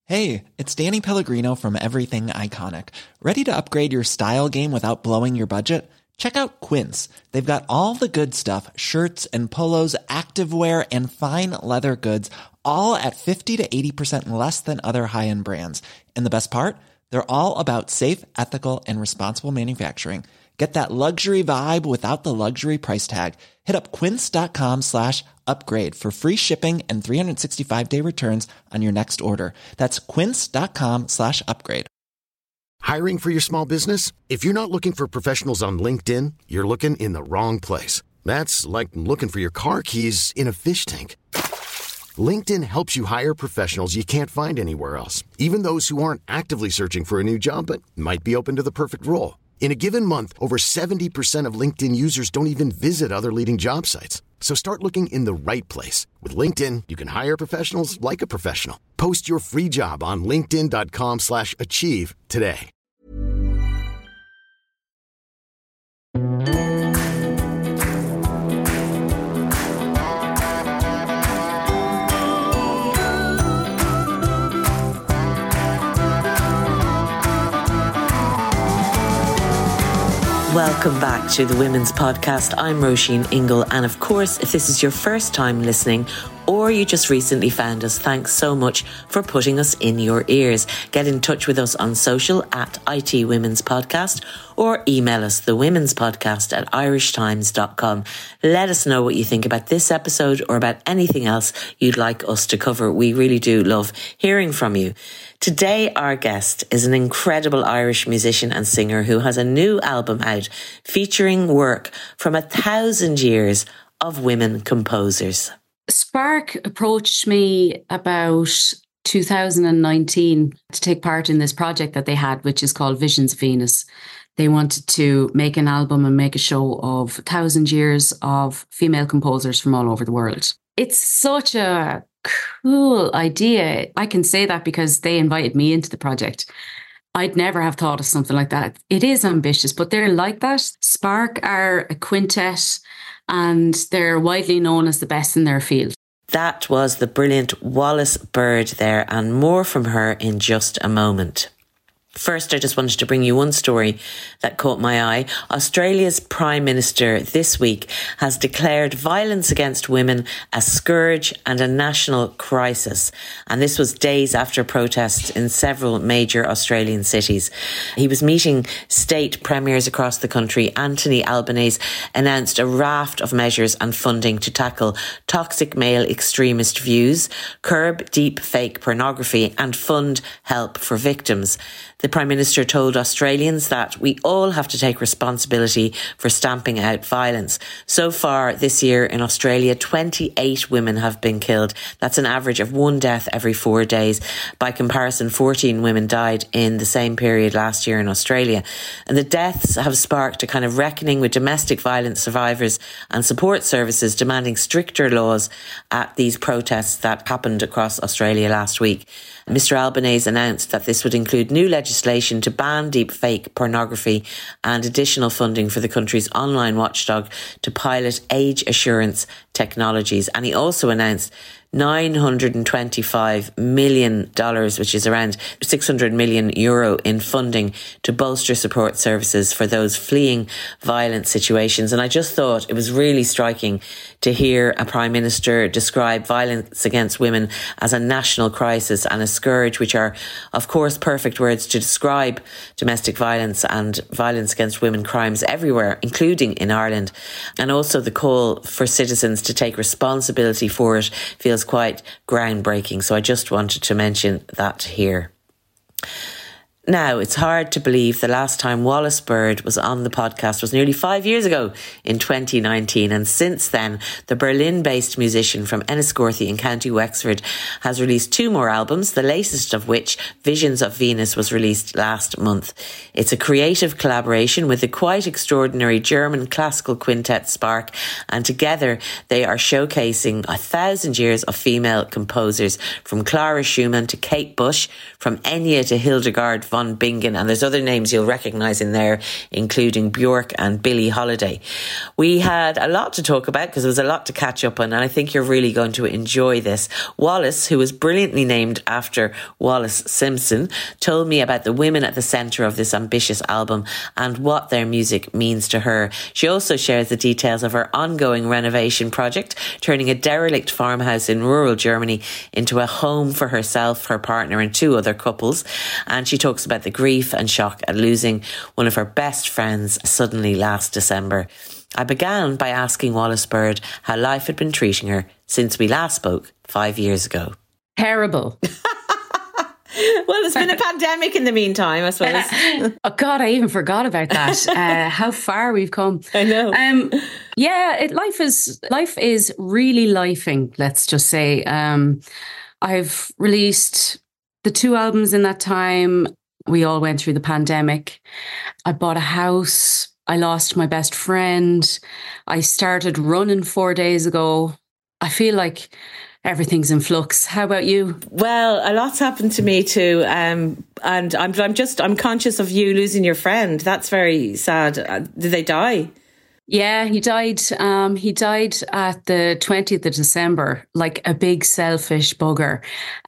Hey, it's Danny Pellegrino from Everything Iconic. Ready to upgrade your style game without blowing your budget? Check out Quince. They've got all the good stuff, shirts and polos, activewear, and fine leather goods, all at 50 to 80% less than other high-end brands. And the best part? They're all about safe, ethical, and responsible manufacturing. Get that luxury vibe without the luxury price tag. Hit up quince.com/upgrade for free shipping and 365-day returns on your next order. That's quince.com/upgrade. Hiring for your small business? If you're not looking for professionals on LinkedIn, you're looking in the wrong place. That's like looking for your car keys in a fish tank. LinkedIn helps you hire professionals you can't find anywhere else, even those who aren't actively searching for a new job but might be open to the perfect role. In a given month, over 70% of LinkedIn users don't even visit other leading job sites. So start looking in the right place. With LinkedIn, you can hire professionals like a professional. Post your free job on linkedin.com/achieve today. Welcome back to the Women's Podcast. I'm Roisin Ingle, and of course, if this is your first time listening or you just recently found us, thanks so much for putting us in your ears. Get in touch with us on social at IT Women's Podcast or email us thewomenspodcast@irishtimes.com. Let us know what you think about this episode or about anything else you'd like us to cover. We really do love hearing from you. Today, our guest is an incredible Irish musician and singer who has a new album out featuring work from 1,000 years of women composers. Spark approached me about 2019 to take part in this project that they had, which is called Visions of Venus. They wanted to make an album and make a show of 1,000 years of female composers from all over the world. It's such a cool idea. I can say that because they invited me into the project. I'd never have thought of something like that. It is ambitious, but they're like that. Spark are a quintet and they're widely known as the best in their field. That was the brilliant Wallis Bird there, and more from her in just a moment. First, I just wanted to bring you one story that caught my eye. Australia's Prime Minister this week has declared violence against women a scourge and a national crisis. And this was days after protests in several major Australian cities. He was meeting state premiers across the country. Anthony Albanese announced a raft of measures and funding to tackle toxic male extremist views, curb deep fake pornography, and fund help for victims. The Prime Minister told Australians that we all have to take responsibility for stamping out violence. So far this year in Australia, 28 women have been killed. That's an average of one death every 4 days. By comparison, 14 women died in the same period last year in Australia. And the deaths have sparked a kind of reckoning with domestic violence survivors and support services demanding stricter laws at these protests that happened across Australia last week. Mr Albanese announced that this would include new legislation to ban deepfake pornography and additional funding for the country's online watchdog to pilot age assurance technologies. And he also announced $925 million, which is around €600 million in funding to bolster support services for those fleeing violent situations. And I just thought it was really striking to hear a Prime Minister describe violence against women as a national crisis and a scourge, which are, of course, perfect words to describe domestic violence and violence against women crimes everywhere, including in Ireland. And also the call for citizens to take responsibility for it feels quite groundbreaking. So I just wanted to mention that here. Now, it's hard to believe the last time Wallis Bird was on the podcast was nearly 5 years ago in 2019. And since then, the Berlin-based musician from Enniscorthy in County Wexford has released 2 more albums, the latest of which, Visions of Venus, was released last month. It's a creative collaboration with the quite extraordinary German classical quintet Spark, and together they are showcasing 1,000 years of female composers, from Clara Schumann to Kate Bush, from Enya to Hildegard von von Bingen, and there's other names you'll recognise in there, including Björk and Billie Holiday. We had a lot to talk about because there was a lot to catch up on, and I think you're really going to enjoy this. Wallace, who was brilliantly named after Wallace Simpson, told me about the women at the centre of this ambitious album and what their music means to her. She also shares the details of her ongoing renovation project, turning a derelict farmhouse in rural Germany into a home for herself, her partner and 2 other couples. And she talks about the grief and shock at losing one of her best friends suddenly last December. I began by asking Wallace Bird how life had been treating her since we last spoke 5 years ago. Terrible. Well, there's been a pandemic in the meantime, I suppose. Oh God, I even forgot about that. How far we've come. I know. Life is really lifing, let's just say. I've released the 2 albums in that time. We all went through the pandemic. I bought a house. I lost my best friend. I started running 4 days ago. I feel like everything's in flux. How about you? Well, a lot's happened to me too, and I'm conscious of you losing your friend. That's very sad. Did they die? Yeah, he died. He died at the 20th of December, like a big selfish bugger.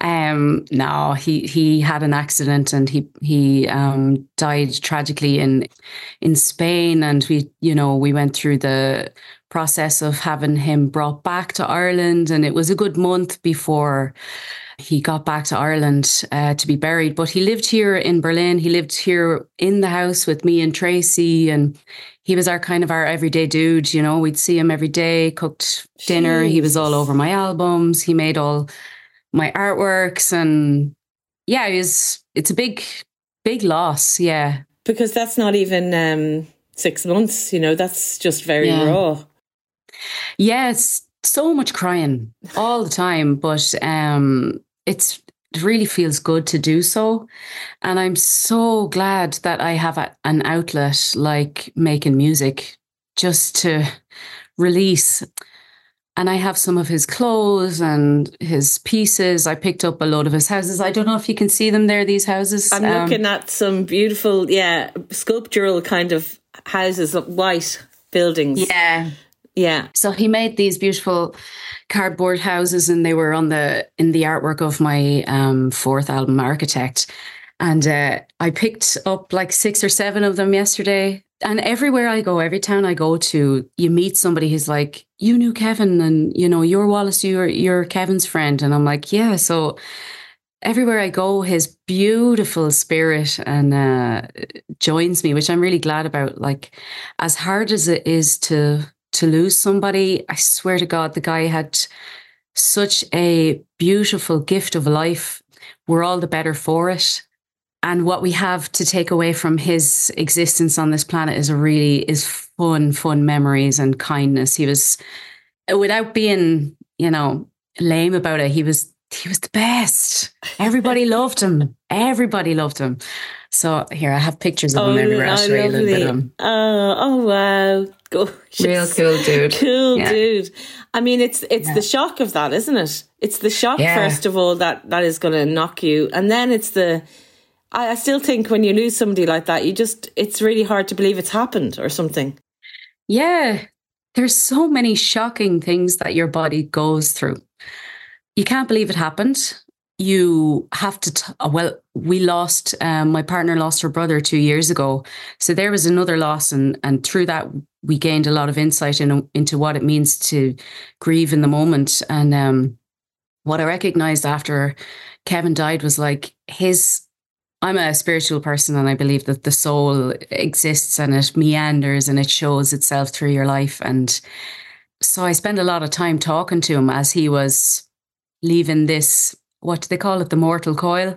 No, he had an accident and he died tragically in Spain, and we went through the process of having him brought back to Ireland, and it was a good month before he got back to Ireland to be buried. But he lived here in Berlin. He lived here in the house with me and Tracy, and he was our everyday dude. We'd see him every day, cooked dinner. He was all over my albums. He made all my artworks, and yeah, it's a big loss. Yeah, because that's not even 6 months. That's just very raw. Yes, so much crying all the time, but it really feels good to do so. And I'm so glad that I have an outlet like making music just to release. And I have some of his clothes and his pieces. I picked up a load of his houses. I don't know if you can see them there, these houses. I'm looking at some beautiful, sculptural kind of houses, white buildings. Yeah. Yeah. So he made these beautiful cardboard houses, and they were in the artwork of my 4th album, Architect. And I picked up like 6 or 7 of them yesterday. And everywhere I go, every town I go to, you meet somebody who's like, you knew Kevin, and you're Wallace, you're Kevin's friend. And I'm like, yeah. So everywhere I go, his beautiful spirit and joins me, which I'm really glad about. Like, as hard as it is to lose somebody, I swear to God, the guy had such a beautiful gift of life. We're all the better for it. And what we have to take away from his existence on this planet is fun memories and kindness. He was, without being, lame about it, he was the best. Everybody loved him. Everybody loved him. So here, I have pictures of him everywhere. I'll show you a little bit of him. Oh wow. Gorgeous. Real cool dude. Cool dude. I mean, it's the shock of that, isn't it? It's the shock, first of all, that is going to knock you. And then it's I still think when you lose somebody like that, it's really hard to believe it's happened or something. Yeah. There's so many shocking things that your body goes through. You can't believe it happened. You have to, we lost, my partner lost her brother 2 years ago. So there was another loss. And through that, we gained a lot of insight into what it means to grieve in the moment. And what I recognized after Kevin died was like I'm a spiritual person, and I believe that the soul exists and it meanders and it shows itself through your life. And so I spent a lot of time talking to him as he was leaving this, what do they call it, the mortal coil.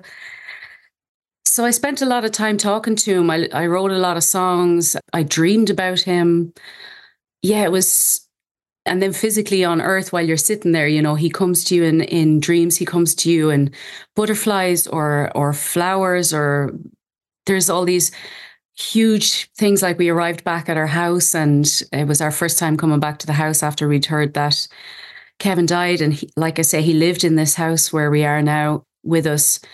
So I spent a lot of time talking to him. I wrote a lot of songs. I dreamed about him. Yeah, it was. And then physically on earth, while you're sitting there, he comes to you in dreams. He comes to you in butterflies or flowers, or there's all these huge things. Like, we arrived back at our house, and it was our first time coming back to the house after we'd heard that Kevin died. And like I say, he lived in this house where we are now with us.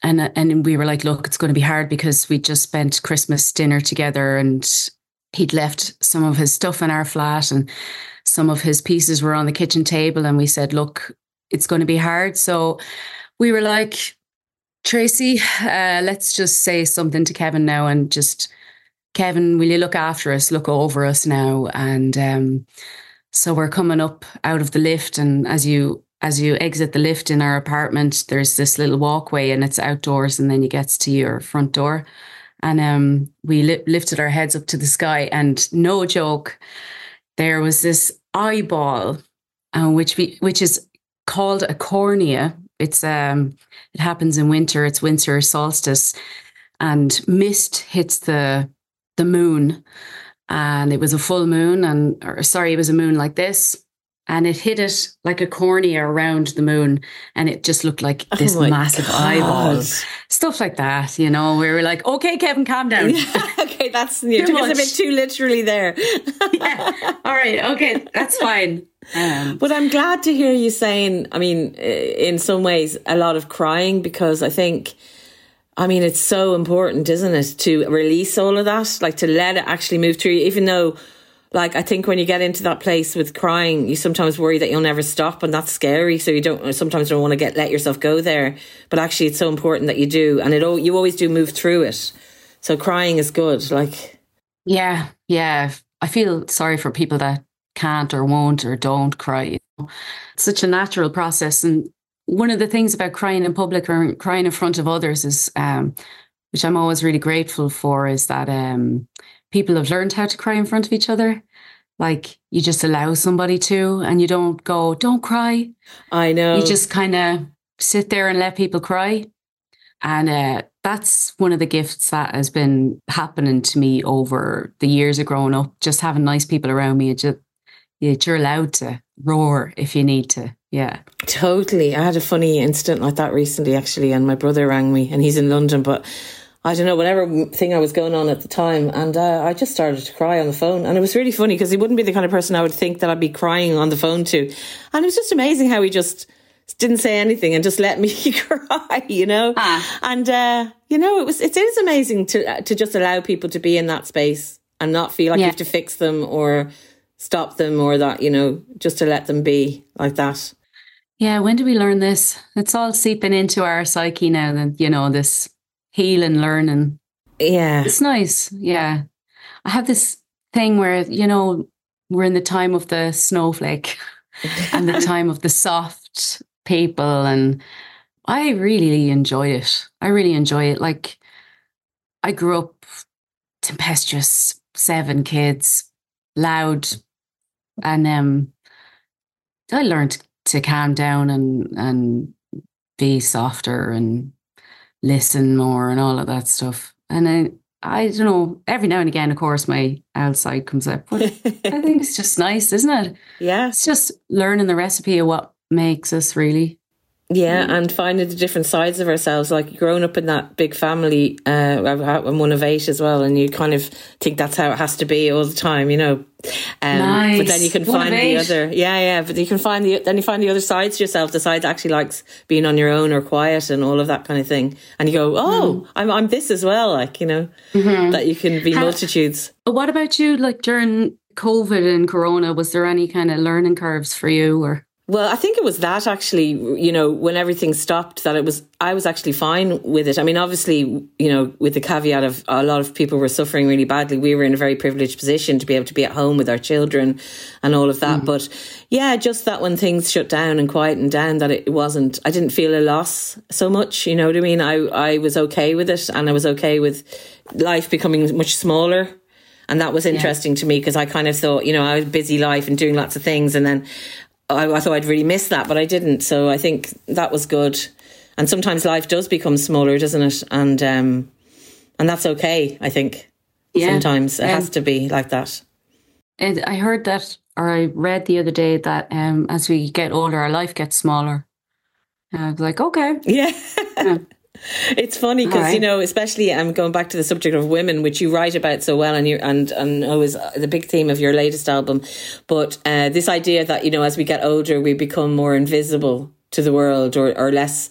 And we were like, look, it's going to be hard because we just spent Christmas dinner together and he'd left some of his stuff in our flat and some of his pieces were on the kitchen table. And we said, look, it's going to be hard. So we were like, Tracy, let's just say something to Kevin now and just, Kevin, will you look after us, look over us now? And so we're coming up out of the lift, and as you exit the lift in our apartment, there's this little walkway and it's outdoors, and then you get to your front door. And we lifted our heads up to the sky, and no joke, there was this eyeball, which is called a cornea. It's it happens in winter. It's winter solstice, and mist hits the moon, and it was a full moon, it was a moon like this, and it hit it like a cornea around the moon, and it just looked like this massive eyeball. Stuff like that, we were like, okay, Kevin, calm down. Yeah, okay, you took us a bit too literally there. Yeah. All right, okay, that's fine. But I'm glad to hear you saying, I mean, in some ways, a lot of crying, because I think, it's so important, isn't it, to release all of that, like to let it actually move through you, even though, like, I think when you get into that place with crying, you sometimes worry that you'll never stop, and that's scary. So you sometimes don't want to let yourself go there. But actually, it's so important that you do, and you always do move through it. So crying is good. Like, yeah. I feel sorry for people that can't or won't or don't cry. It's such a natural process, and one of the things about crying in public or crying in front of others is, which I'm always really grateful for, is that people have learned how to cry in front of each other. Like, you just allow somebody to, and you don't go, don't cry. I know. You just kind of sit there and let people cry. And that's one of the gifts that has been happening to me over the years of growing up, just having nice people around me. You're allowed to roar if you need to. Yeah. Totally. I had a funny incident like that recently, actually, and my brother rang me, and he's in London, but I don't know, whatever thing I was going on at the time, and I just started to cry on the phone. And it was really funny because he wouldn't be the kind of person I would think that I'd be crying on the phone to. And it was just amazing how he just didn't say anything and just let me cry, And, it is amazing to just allow people to be in that space and not feel like you have to fix them or stop them, or that, just to let them be like that. Yeah, when do we learn this? It's all seeping into our psyche now, that, this healing, learning. Yeah. It's nice. Yeah. I have this thing where, we're in the time of the snowflake and the time of the soft people, and I really enjoy it. Like, I grew up tempestuous, 7 kids, loud, and I learned to calm down and be softer and listen more and all of that stuff. And I don't know, every now and again, of course, my outside comes up, but I think it's just nice, isn't it? Yeah. It's just learning the recipe of what makes us, really. Yeah, and finding the different sides of ourselves. Like, growing up in that big family, I'm one of 8 as well, and you kind of think that's how it has to be all the time, Nice. But then you can find the other, but you can find then you find the other sides to yourself, the side that actually likes being on your own or quiet and all of that kind of thing. And you go, I'm this as well, like, that you can be multitudes. What about you? Like, during COVID and Corona, was there any kind of learning curves for you, or? Well, I think it was that, actually, when everything stopped, that I was actually fine with it. I mean, obviously, with the caveat of a lot of people were suffering really badly. We were in a very privileged position to be able to be at home with our children and all of that. But yeah, just that when things shut down and quietened down, that I didn't feel a loss so much. You know what I mean? I was okay with it, and I was okay with life becoming much smaller. And that was interesting to me, because I kind of thought, I was busy life and doing lots of things, and then I thought I'd really miss that, but I didn't. So I think that was good. And sometimes life does become smaller, doesn't it? And that's okay, I think. Yeah. Sometimes it has to be like that. And I heard that, or I read the other day that as we get older, our life gets smaller. And I was like, okay. Yeah. It's funny because, especially going back to the subject of women, which you write about so well, and is the big theme of your latest album. But this idea that, as we get older, we become more invisible to the world, or less,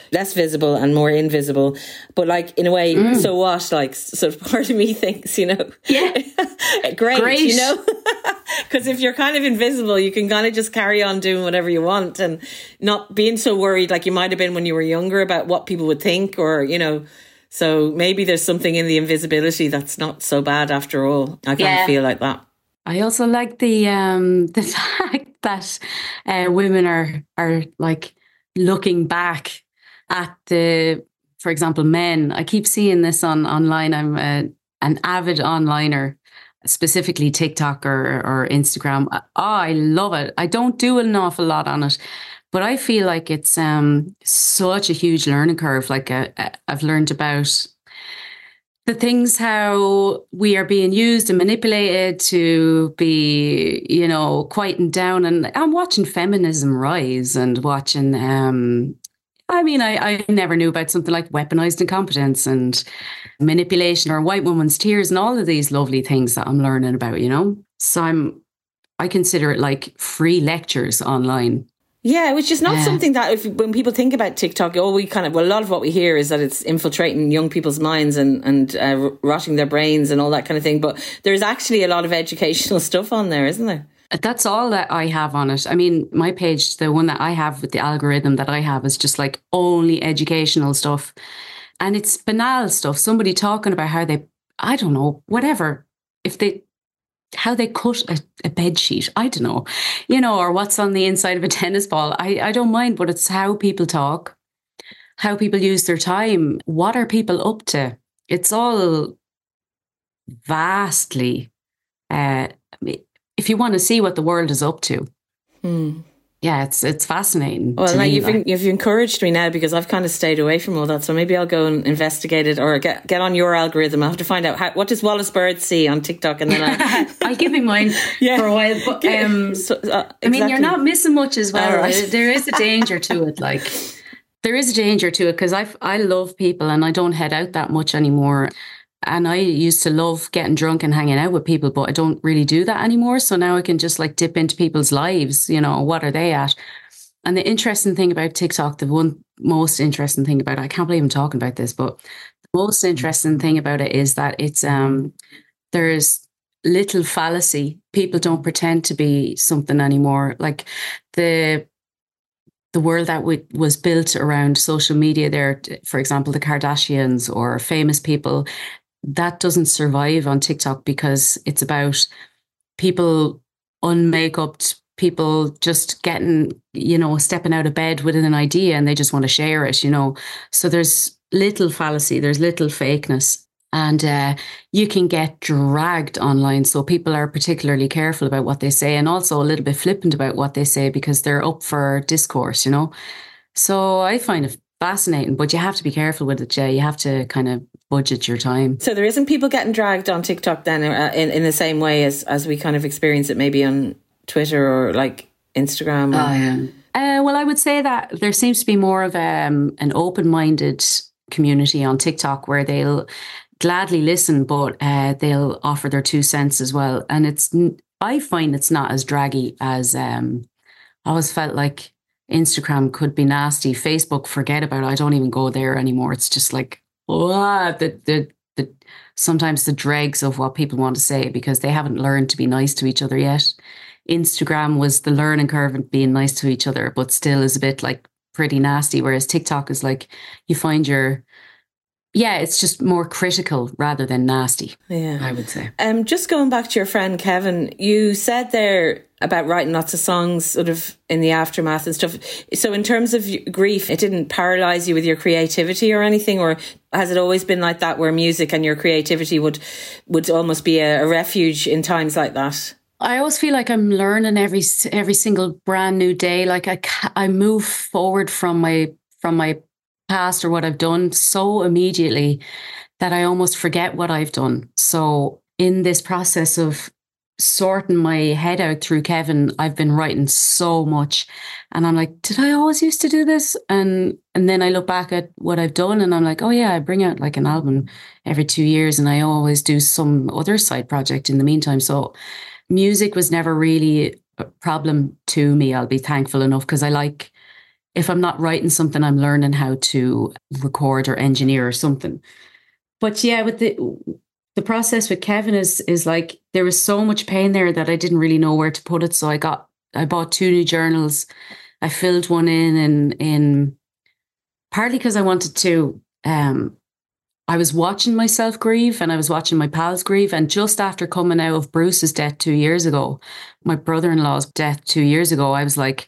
less visible and more invisible. But like, in a way, so what? Like, sort of part of me thinks, you know, great, you know, because if you're kind of invisible, you can kind of just carry on doing whatever you want and not being so worried like you might have been when you were younger about what people would think, or, you know. So maybe there's something in the invisibility that's not so bad after all. I kind of feel like that. I also like the fact that women are like looking back at for example, men. I keep seeing this online. I'm an avid onliner, specifically TikTok or Instagram. Oh, I love it. I don't do an awful lot on it, but I feel like it's such a huge learning curve. Like I've learned about the things, how we are being used and manipulated to be, you know, quietened down. And I'm watching feminism rise and watching, I mean, I never knew about something like weaponized incompetence and manipulation or white woman's tears and all of these lovely things that I'm learning about, you know? So I consider it like free lectures online. Yeah, which is not something that when people think about TikTok, a lot of what we hear is that it's infiltrating young people's minds and rotting their brains and all that kind of thing. But there's actually a lot of educational stuff on there, isn't there? That's all that I have on it. I mean, my page, the one that I have with the algorithm that I have, is just like only educational stuff. And it's banal stuff. Somebody talking about how they, I don't know, whatever. How they cut a bed sheet, I don't know, you know, or what's on the inside of a tennis ball. I don't mind, but it's how people talk, how people use their time. What are people up to? It's all vastly, if you want to see what the world is up to. Yeah, it's fascinating. Well, now you've encouraged me now, because I've kind of stayed away from all that. So maybe I'll go and investigate it, or get on your algorithm. I'll have to find out what does Wallace Bird see on TikTok, and then I'll give him mine for a while. But exactly. I mean, you're not missing much as well. Right. There is a danger to it. Like, there is a danger to it, because I love people and I don't head out that much anymore. And I used to love getting drunk and hanging out with people, but I don't really do that anymore. So now I can just like dip into people's lives, you know, what are they at? And the interesting thing about TikTok, the one most interesting thing about it, I can't believe I'm talking about this, but the most interesting thing about it is that it's, there's little fallacy. People don't pretend to be something anymore. Like the world that was built around social media there, for example, the Kardashians or famous people, that doesn't survive on TikTok, because it's about people unmakeupped, people just getting, you know, stepping out of bed with an idea and they just want to share it, you know. So there's little fallacy, there's little fakeness, and you can get dragged online. So people are particularly careful about what they say, and also a little bit flippant about what they say, because they're up for discourse, you know. So I find it fascinating, but you have to be careful with it, Jay. You have to kind of budget your time. So there isn't people getting dragged on TikTok then in the same way as we kind of experience it maybe on Twitter or like Instagram? Well, I would say that there seems to be more of an open-minded community on TikTok, where they'll gladly listen, but they'll offer their 2 cents as well. And I find it's not as draggy as I always felt like Instagram could be nasty. Facebook, forget about it. I don't even go there anymore. It's just like, sometimes the dregs of what people want to say, because they haven't learned to be nice to each other yet. Instagram was the learning curve of being nice to each other, but still is a bit like pretty nasty. Whereas TikTok is like, you find it's just more critical rather than nasty. Yeah, I would say. Just going back to your friend Kevin, you said there about writing lots of songs sort of in the aftermath and stuff. So in terms of grief, it didn't paralyze you with your creativity or anything, or has it always been like that, where music and your creativity would almost be a refuge in times like that? I always feel like I'm learning every single brand new day. Like I move forward from my past or what I've done so immediately that I almost forget what I've done. So in this process of sorting my head out through Kevin, I've been writing so much, and I'm like, did I always used to do this? And then I look back at what I've done and I'm like, oh yeah, I bring out like an album every 2 years, and I always do some other side project in the meantime. So music was never really a problem to me. I'll be thankful enough, because I like if I'm not writing something, I'm learning how to record or engineer or something. But yeah, with the process with Kevin is like, there was so much pain there that I didn't really know where to put it. So I bought 2 new journals. I filled one in partly because I wanted to, I was watching myself grieve and I was watching my pals grieve. And just after coming out of Bruce's death 2 years ago, my brother-in-law's death 2 years ago, I was like,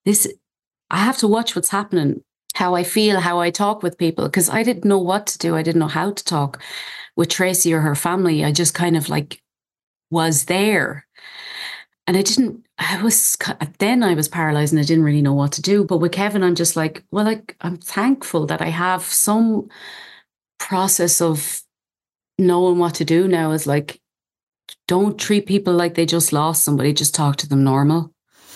I have to watch what's happening, how I feel, how I talk with people, because I didn't know what to do. I didn't know how to talk with Tracy or her family. I just kind of like was there. And I was paralyzed and I didn't really know what to do. But with Kevin, I'm just like, well, like, I'm thankful that I have some process of knowing what to do now. Is like, don't treat people like they just lost somebody, just talk to them normal.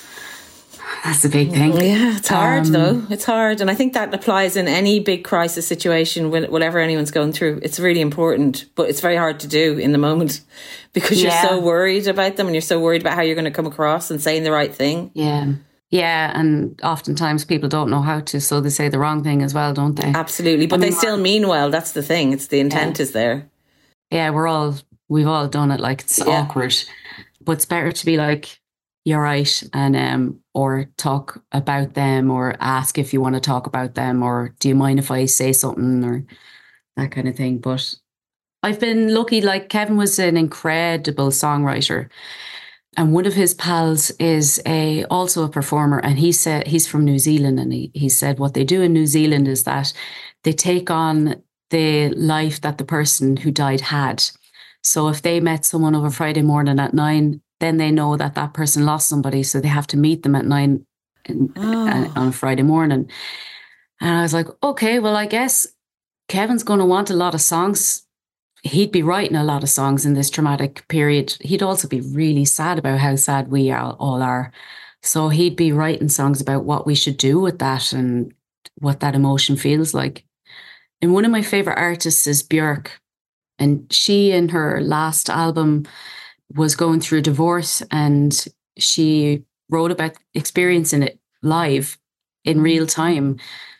That's a big thing. Yeah, it's hard though. It's hard. And I think that applies in any big crisis situation, whatever anyone's going through. It's really important, but it's very hard to do in the moment because you're so worried about them and you're so worried about how you're going to come across and saying the right thing. Yeah. Yeah. And oftentimes people don't know how to, so they say the wrong thing as well, don't they? Absolutely. But they still mean well. That's the thing. It's the intent is there. Yeah, we've all done it. Like, it's awkward, but it's better to be like, you're right, and or talk about them, or ask if you want to talk about them, or do you mind if I say something, or that kind of thing. But I've been lucky. Like, Kevin was an incredible songwriter, and one of his pals is also a performer, and he said he's from New Zealand, and he said what they do in New Zealand is that they take on the life that the person who died had. So if they met someone over Friday morning at 9, then they know that that person lost somebody, so they have to meet them at 9 on a Friday morning. And I was like, okay, well, I guess Kevin's going to want a lot of songs. He'd be writing a lot of songs in this traumatic period. He'd also be really sad about how sad we all are. So he'd be writing songs about what we should do with that and what that emotion feels like. And one of my favorite artists is Björk. And she, in her last album, was going through divorce, and she wrote about experiencing it live in real time.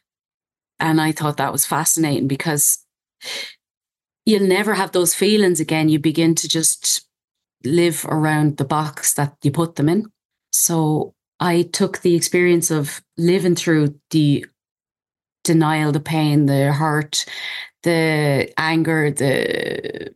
And I thought that was fascinating because you'll never have those feelings again. You begin to just live around the box that you put them in. So I took the experience of living through the denial, the pain, the hurt, the anger, the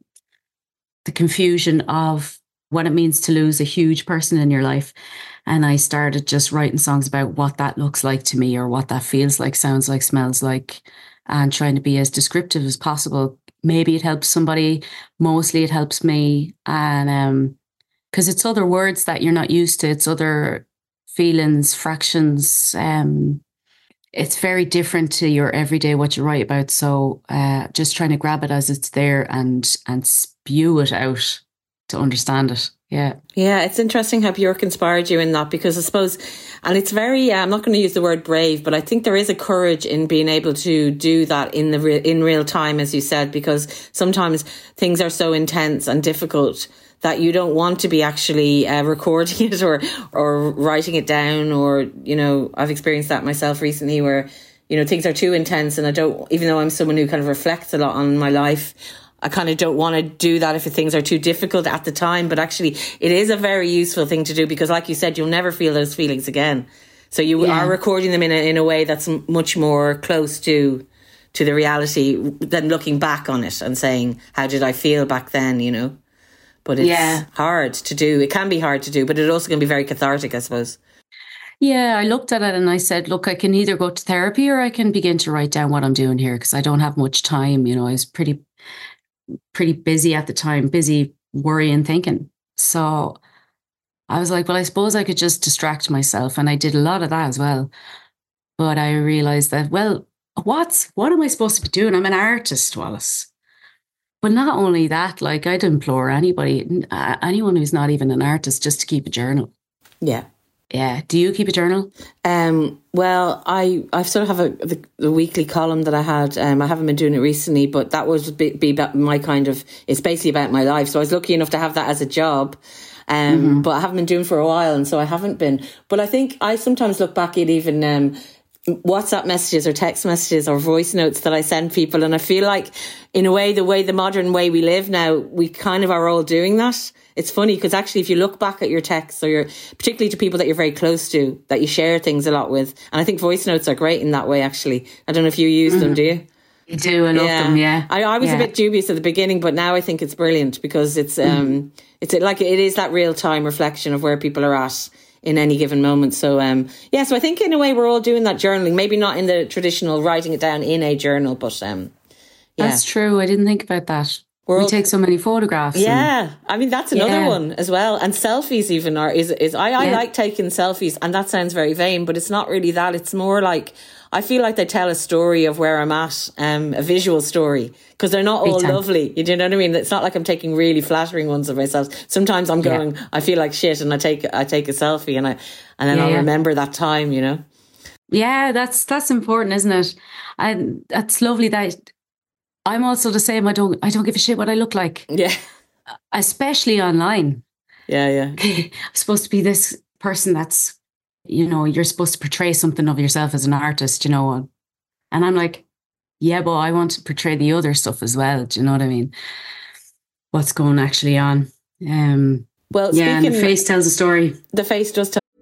confusion of what it means to lose a huge person in your life. And I started just writing songs about what that looks like to me, or what that feels like, sounds like, smells like, and trying to be as descriptive as possible. Maybe it helps somebody. Mostly it helps me. And because it's other words that you're not used to. It's other feelings, fractions. It's very different to your everyday, what you write about. So just trying to grab it as it's there and spew it out to understand it. Yeah. Yeah, it's interesting how Björk inspired you in that, because I suppose, and it's very, I'm not going to use the word brave, but I think there is a courage in being able to do that in real time, as you said, because sometimes things are so intense and difficult that you don't want to be actually recording it or writing it down, or, you know, I've experienced that myself recently where, you know, things are too intense, and I don't, even though I'm someone who kind of reflects a lot on my life, I kind of don't want to do that if things are too difficult at the time. But actually, it is a very useful thing to do, because like you said, you'll never feel those feelings again. So you are recording them in a way that's much more close to the reality than looking back on it and saying, how did I feel back then, you know? But it's hard to do. It can be hard to do, but it also can be very cathartic, I suppose. Yeah, I looked at it and I said, look, I can either go to therapy or I can begin to write down what I'm doing here, because I don't have much time. You know, I was pretty busy at the time, busy worrying, thinking. So I was like, well, I suppose I could just distract myself. And I did a lot of that as well. But I realized that, well, what am I supposed to be doing? I'm an artist, Wallace. But not only that, like, I'd implore anybody, anyone who's not even an artist, just to keep a journal. Yeah. Yeah. Do you keep a journal? Well, I sort of have the weekly column that I had. I haven't been doing it recently, but that was be about my kind of, it's basically about my life. So I was lucky enough to have that as a job. But I haven't been doing it for a while, and so I haven't been. But I think I sometimes look back at even WhatsApp messages or text messages or voice notes that I send people. And I feel like, in a way, the modern way we live now, we kind of are all doing that. It's funny because actually, if you look back at your texts, or particularly to people that you're very close to, that you share things a lot with, and I think voice notes are great in that way, actually. I don't know if you use them, do you? I do. I love them. Yeah. I was a bit dubious at the beginning, but now I think it's brilliant because it's like it is that real time reflection of where people are at in any given moment. So, so I think in a way we're all doing that journaling, maybe not in the traditional writing it down in a journal, but That's true. I didn't think about that. We take so many photographs. Yeah. I mean, that's another one as well. And selfies even I like taking selfies, and that sounds very vain, but it's not really that. It's more like, I feel like they tell a story of where I'm at, a visual story, because they're not all lovely. You know what I mean? It's not like I'm taking really flattering ones of myself. Sometimes I'm going, I feel like shit, and I take a selfie, and then I'll remember that time, you know? Yeah, that's important, isn't it? And that's lovely that I'm also the same. I don't give a shit what I look like. Yeah. Especially online. Yeah. I'm supposed to be this person that's, you're supposed to portray something of yourself as an artist, and I'm like, yeah, but I want to portray the other stuff as well. Do you know what I mean? What's going actually on? Well, and the face tells a story. The face does tell.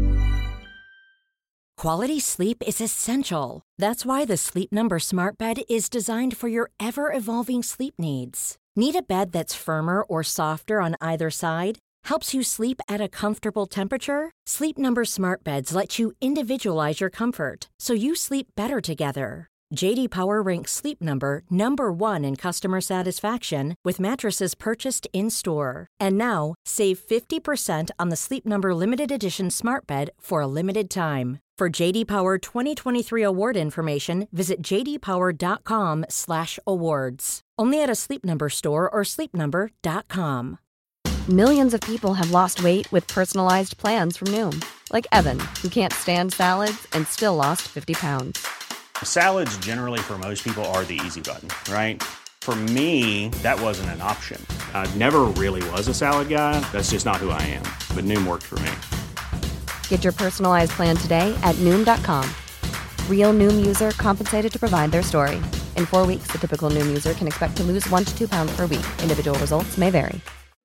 Quality sleep is essential. That's why the Sleep Number Smart Bed is designed for your ever-evolving sleep needs. Need a bed that's firmer or softer on either side? Helps you sleep at a comfortable temperature? Sleep Number Smart Beds let you individualize your comfort, so you sleep better together. J.D. Power ranks Sleep Number number 1 in customer satisfaction with mattresses purchased in-store. And now, save 50% on the Sleep Number Limited Edition Smart Bed for a limited time. For J.D. Power 2023 award information, visit jdpower.com/awards. Only at a Sleep Number store or sleepnumber.com. Millions of people have lost weight with personalized plans from Noom. Like Evan, who can't stand salads and still lost 50 pounds. Salads generally for most people are the easy button, right? For me, that wasn't an option. I never really was a salad guy. That's just not who I am. But Noom worked for me. Get your personalized plan today at Noom.com. Real Noom user compensated to provide their story. In 4 weeks, the typical Noom user can expect to lose 1 to 2 pounds per week. Individual results may vary.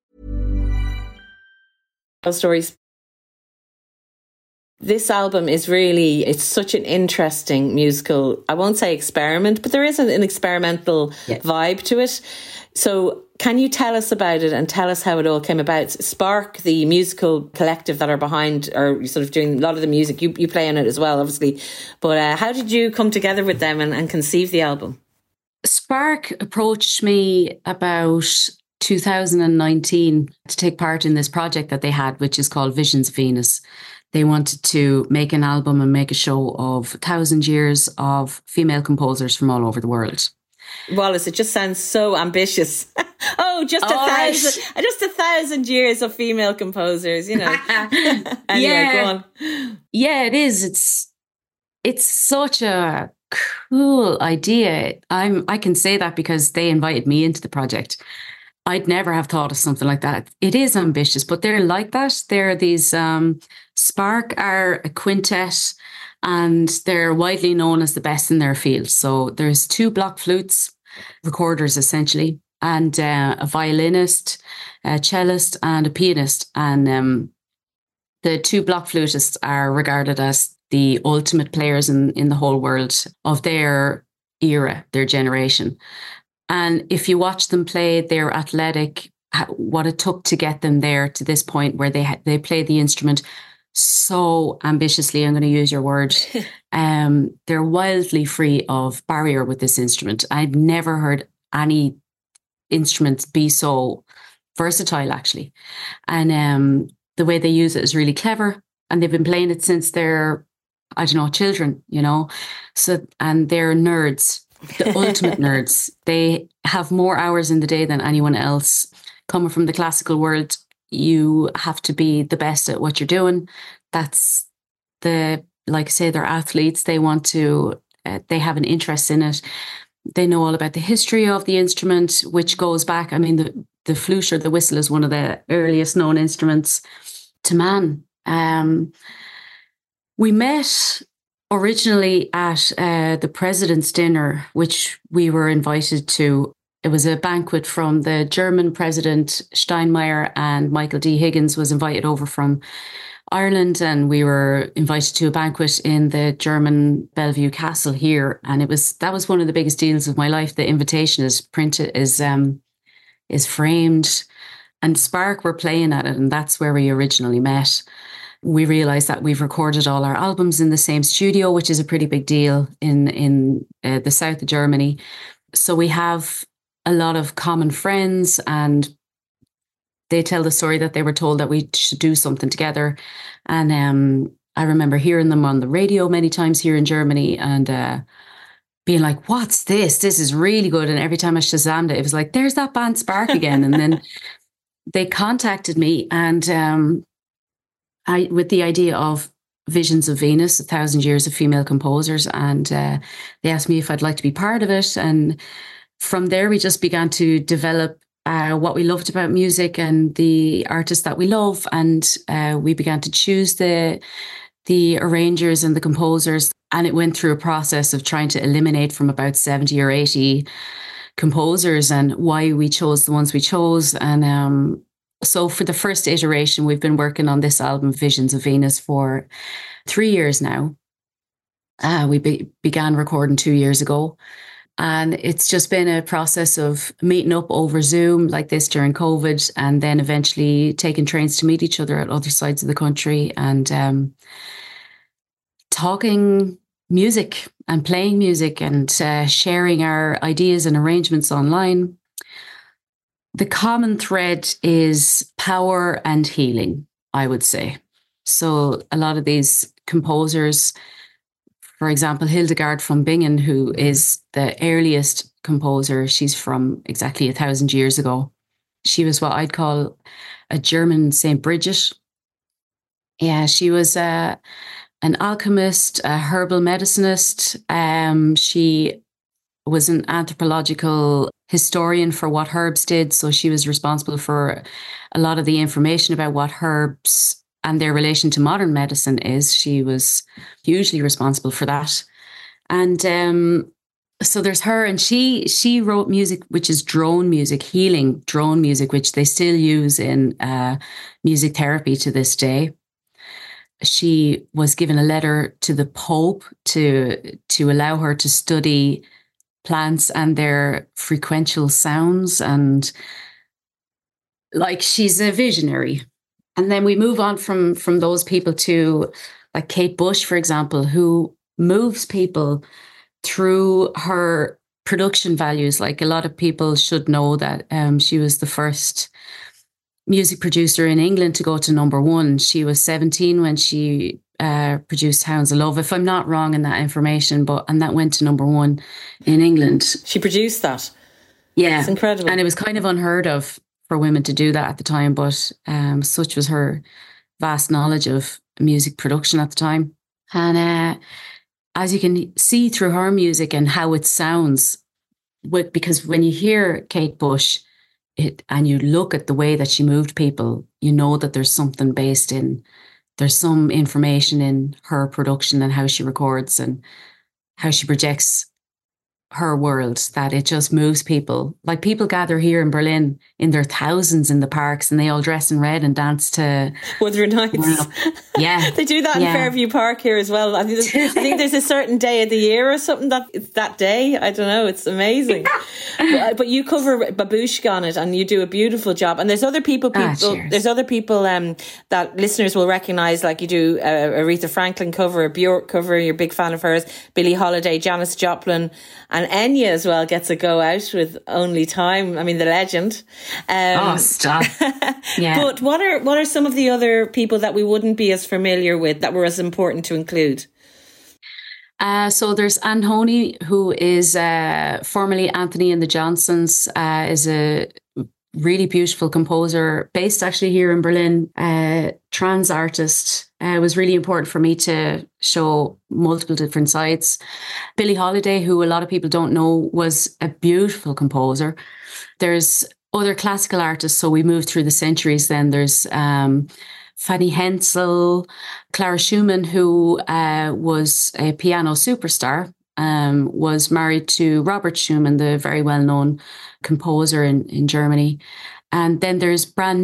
Stories. This album is really, it's such an interesting musical, I won't say experiment, but there is an experimental vibe to it. So can you tell us about it and tell us how it all came about? Spark, the musical collective that are behind, or sort of doing a lot of the music, you play in it as well, obviously. But how did you come together with them and conceive the album? Spark approached me about 2019 to take part in this project that they had, which is called Visions of Venus. They wanted to make an album and make a show of 1,000 years of female composers from all over the world. Wallace, it just sounds so ambitious. Just 1,000 years of female composers, Anyway, go on. Yeah, it is. It's such a cool idea. I can say that because they invited me into the project. I'd never have thought of something like that. It is ambitious, but they're like that. They're these, Spark are a quintet, and they're widely known as the best in their field. So there's 2 block flutes, recorders essentially, and a violinist, a cellist, and a pianist. And the 2 block flutists are regarded as the ultimate players in the whole world of their era, their generation. And if you watch them play, they're athletic, what it took to get them there to this point where they play the instrument so ambitiously, I'm going to use your word. They're wildly free of barrier with this instrument. I've never heard any instruments be so versatile, actually. And the way they use it is really clever. And they've been playing it since they're, children, So, and they're nerds. The ultimate nerds. They have more hours in the day than anyone else. Coming from the classical world, you have to be the best at what you're doing. That's like I say, they're athletes. They want to, they have an interest in it. They know all about the history of the instrument, which goes back. I mean, the flute or the whistle is one of the earliest known instruments to man. We met Originally at the President's Dinner, which we were invited to. It was a banquet from the German President Steinmeier, and Michael D. Higgins was invited over from Ireland, and we were invited to a banquet in the German Bellevue Castle here. And that was one of the biggest deals of my life. The invitation is printed, is framed, and Spark were playing at it, and that's where we originally met. We realized that we've recorded all our albums in the same studio, which is a pretty big deal in the south of Germany. So we have a lot of common friends, and they tell the story that they were told that we should do something together. And I remember hearing them on the radio many times here in Germany, and being like, what's this? This is really good. And every time I Shazammed it, it was like, there's that band Spark again. And then they contacted me, and with the idea of Visions of Venus, 1,000 Years of Female Composers. And they asked me if I'd like to be part of it. And from there, we just began to develop what we loved about music and the artists that we love. And we began to choose the arrangers and the composers. And it went through a process of trying to eliminate from about 70 or 80 composers, and why we chose the ones we chose. And so for the first iteration, we've been working on this album, Visions of Venus, for 3 years now. We began recording 2 years ago. And it's just been a process of meeting up over Zoom like this during COVID, and then eventually taking trains to meet each other at other sides of the country, and talking music and playing music, and sharing our ideas and arrangements online. The common thread is power and healing, I would say. So a lot of these composers, for example, Hildegard von Bingen, who is the earliest composer, she's from exactly 1,000 years ago. She was what I'd call a German St. Bridget. Yeah, she was an alchemist, a herbal medicinist. She was an anthropological historian for what herbs did. So she was responsible for a lot of the information about what herbs and their relation to modern medicine is. She was hugely responsible for that. And so there's her, and she wrote music, which is drone music, healing drone music, which they still use in music therapy to this day. She was given a letter to the Pope to allow her to study plants and their frequential sounds, and like, she's a visionary. And then we move on from those people to like Kate Bush, for example, who moves people through her production values. Like, a lot of people should know that she was the first music producer in England to go to #1. She was 17 when she produced Hounds of Love, if I'm not wrong in that information, and that went to #1 in England. She produced that. Yeah. It's incredible. And it was kind of unheard of for women to do that at the time, but such was her vast knowledge of music production at the time. And as you can see through her music and how it sounds, because when you hear Kate Bush and you look at the way that she moved people, you know that there's something there's some information in her production and how she records and how she projects her world, that it just moves people. Like, people gather here in Berlin in their thousands in the parks, and they all dress in red and dance to Wuthering Heights. Yeah. They do that in Fairview Park here as well. I think there's a certain day of the year or something that it's that day. I don't know. It's amazing. but you cover Babushka on it, and you do a beautiful job. And there's other people that listeners will recognise, like you do Aretha Franklin cover, a Björk cover, you're a big fan of hers, Billie Holiday, Janis Joplin, and Enya as well gets a go out with Only Time. I mean, the legend. Stop. Yeah. But what are some of the other people that we wouldn't be as familiar with that were as important to include? So there's Anne Honey, who is formerly Anthony and the Johnsons, is a really beautiful composer based actually here in Berlin, trans artist. Was really important for me to show multiple different sides. Billie Holiday, who a lot of people don't know, was a beautiful composer. There's other classical artists, so we moved through the centuries then. There's Fanny Hensel, Clara Schumann, who was a piano superstar, was married to Robert Schumann, the very well-known composer in Germany. And then there's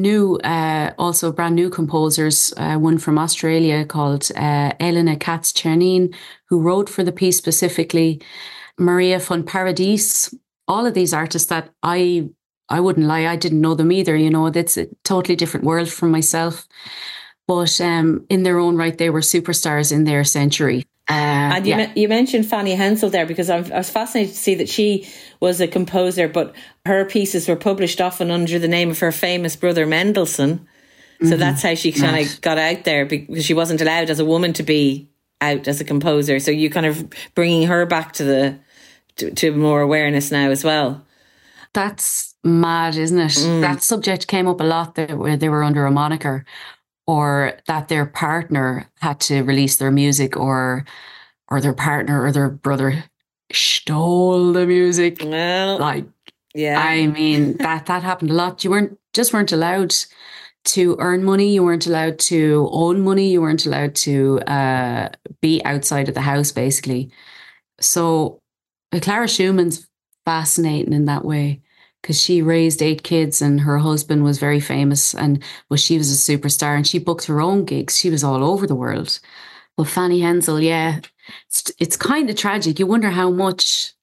also brand new composers, one from Australia called Elena Katz-Czernin, who wrote for the piece specifically, Maria von Paradis, all of these artists that I wouldn't lie, I didn't know them either. That's a totally different world from myself. But in their own right, they were superstars in their century. And you mentioned Fanny Hensel there, because I was fascinated to see that she was a composer, but her pieces were published often under the name of her famous brother Mendelssohn. So that's how she kind of got out there, because she wasn't allowed as a woman to be out as a composer. So you kind of bringing her back to more awareness now as well. That's mad, isn't it? That subject came up a lot, where they were under a moniker, or that their partner had to release their music, or their partner or their brother stole the music. Well, I mean, that happened a lot. You weren't allowed to earn money. You weren't allowed to own money. You weren't allowed to be outside of the house, basically. So Clara Schumann's fascinating in that way, because she raised 8 kids and her husband was very famous, and she was a superstar, and she booked her own gigs. She was all over the world. Well, Fanny Hensel, it's kind of tragic. You wonder how much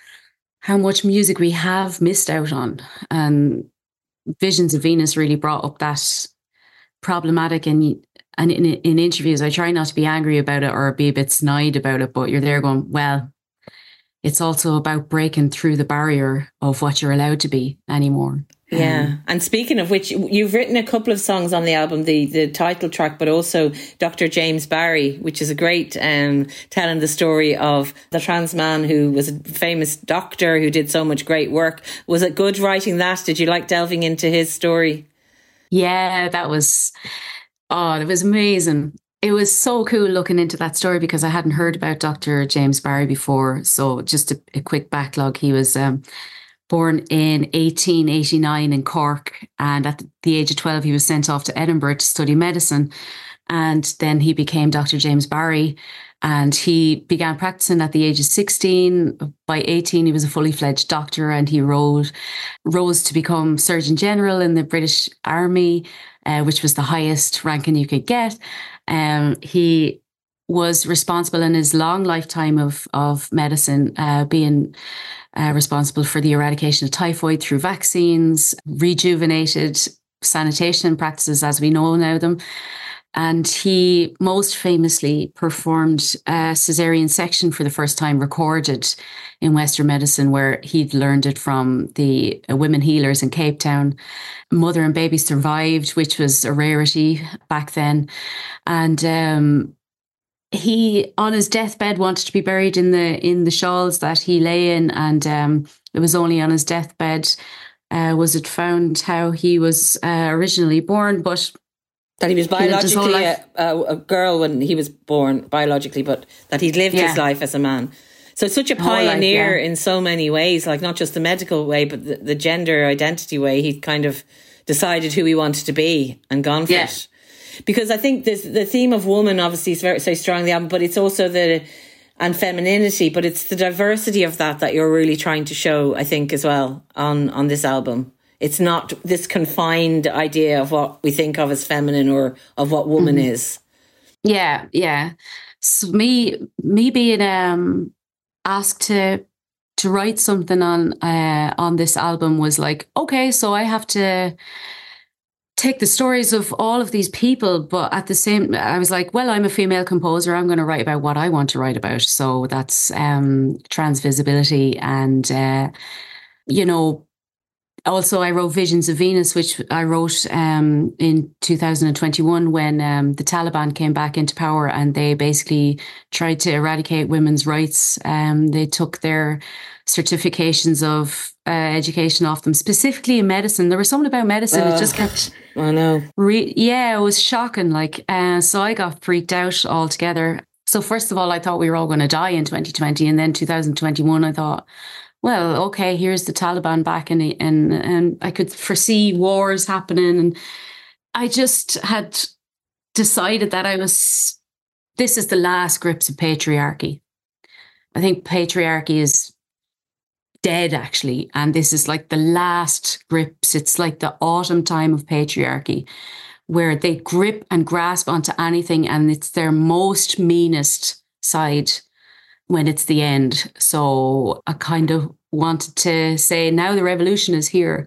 music we have missed out on. And Visions of Venus really brought up that problematic. And in interviews, I try not to be angry about it or be a bit snide about it, but you're there going, well, it's also about breaking through the barrier of what you're allowed to be anymore. Yeah. And speaking of which, you've written a couple of songs on the album, the title track, but also Dr. James Barry, which is a great telling the story of the trans man who was a famous doctor who did so much great work. Was it good writing that? Did you like delving into his story? Yeah, it was amazing. It was so cool looking into that story, because I hadn't heard about Dr. James Barry before. So just a quick backlog. He was born in 1889 in Cork, and at the age of 12 he was sent off to Edinburgh to study medicine, and then he became Dr. James Barry, and he began practicing at the age of 16. By 18 he was a fully fledged doctor, and he rose to become Surgeon General in the British Army, which was the highest ranking you could get. He was responsible in his long lifetime of medicine, being responsible for the eradication of typhoid through vaccines, rejuvenated sanitation practices as we know now them. And he most famously performed caesarean section for the first time recorded in Western medicine, where he'd learned it from the women healers in Cape Town. Mother and baby survived, which was a rarity back then. And he, on his deathbed, wanted to be buried in the shawls that he lay in. And it was only on his deathbed was it found how he was originally born, but that he was biologically a girl when he was born, biologically, but that he'd lived his life as a man. So it's such a pioneer in so many ways, like not just the medical way, but the gender identity way. He kind of decided who he wanted to be and gone for it. Because I think the theme of woman obviously is very strong in the album, but it's also and femininity, but it's the diversity of that you're really trying to show, I think, as well on this album. It's not this confined idea of what we think of as feminine or of what woman is. Yeah, yeah. So me being asked to write something on this album was like, okay, so I have to take the stories of all of these people, but at the same, I was like, well, I'm a female composer. I'm going to write about what I want to write about. So that's trans visibility and, also, I wrote Visions of Venus, which I wrote in 2021 when the Taliban came back into power and they basically tried to eradicate women's rights. They took their certifications of education off them, specifically in medicine. There was something about medicine. It just kept... I know. It was shocking. So I got freaked out altogether. So first of all, I thought we were all going to die in 2020. And then 2021, I thought... well, okay, here's the Taliban back and I could foresee wars happening. And I just had decided that this is the last grips of patriarchy. I think patriarchy is dead, actually. And this is like the last grips. It's like the autumn time of patriarchy, where they grip and grasp onto anything, and it's their most meanest side when it's the end. So I kind of wanted to say, now the revolution is here.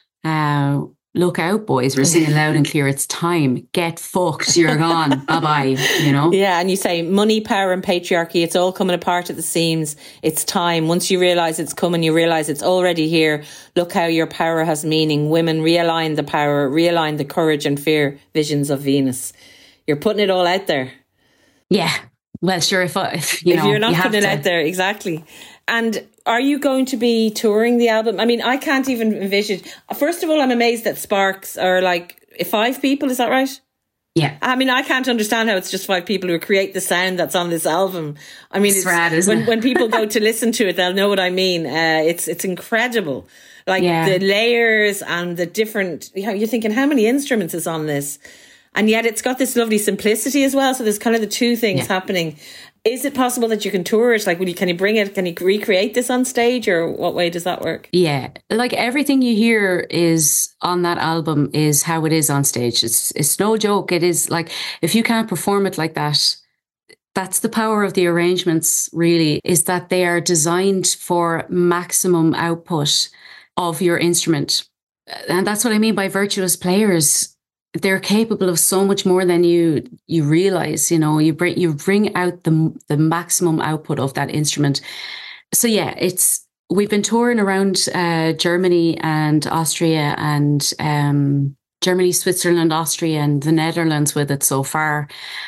Look out, boys. We're singing loud and clear. It's time. Get fucked. You're gone. Bye-bye, you know? Yeah, and you say money, power and patriarchy, it's all coming apart at the seams. It's time. Once you realise it's coming, you realise it's already here. Look how your power has meaning. Women, realign the power, realign the courage and fear visions of Venus. You're putting it all out there. Yeah. Well, sure, if you're not putting it out there, exactly. And are you going to be touring the album? I mean, I can't even envision. First of all, I'm amazed that Sparks are like 5 people. Is that right? Yeah. I mean, I can't understand how it's just 5 people who create the sound that's on this album. I mean, it's rad, isn't it? When people go to listen to it, they'll know what I mean. It's incredible. Like the layers and the different, you're thinking, how many instruments is on this? And yet it's got this lovely simplicity as well. So there's kind of the two things happening. Is it possible that you can tour it? Like, can you bring it? Can you recreate this on stage, or what way does that work? Yeah, like everything you hear is on that album is how it is on stage. It's no joke. It is like, if you can't perform it like that, that's the power of the arrangements, really, is that they are designed for maximum output of your instrument. And that's what I mean by virtuous players. They're capable of so much more than you realize. You know, you bring out the maximum output of that instrument. So yeah, we've been touring around Germany and Austria and Germany, Switzerland, Austria, and the Netherlands with it so far,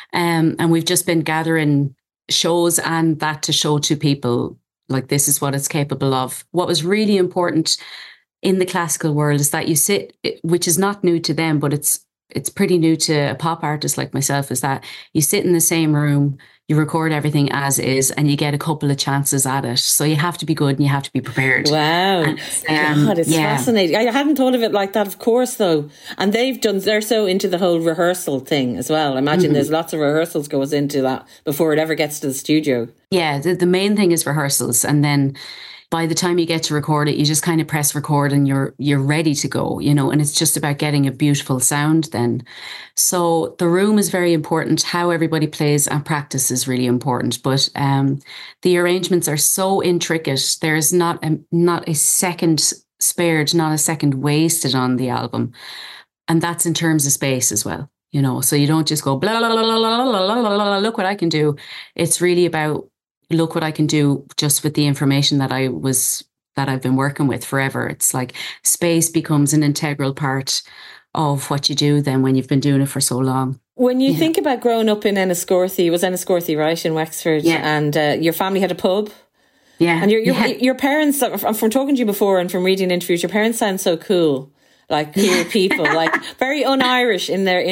and we've just been gathering shows and that to show to people, like, this is what it's capable of. What was really important in the classical world is that you sit, which is not new to them, but it's pretty new to a pop artist like myself, is that you sit in the same room, you record everything as is, and you get a couple of chances at it. So you have to be good and you have to be prepared. Wow. God, it's fascinating. I hadn't thought of it like that, of course, though. And they're so into the whole rehearsal thing as well. I imagine there's lots of rehearsals goes into that before it ever gets to the studio. Yeah, the main thing is rehearsals. And then by the time you get to record it, you just kind of press record and you're ready to go, you know, and it's just about getting a beautiful sound then. So the room is very important. How everybody plays and practice is really important. But the arrangements are so intricate. There's not a second spared, not a second wasted on the album. And that's in terms of space as well, you know, so you don't just go, blah, blah, blah, blah, blah, blah, blah, blah, look what I can do. It's really about, look what I can do just with the information that I've been working with forever. It's like space becomes an integral part of what you do then when you've been doing it for so long. When you think about growing up in Enniscorthy, it was Enniscorthy, right, in Wexford, and your family had a pub. Yeah. And your parents, from talking to you before and from reading interviews, your parents sound so cool. Like cool people, like very un-Irish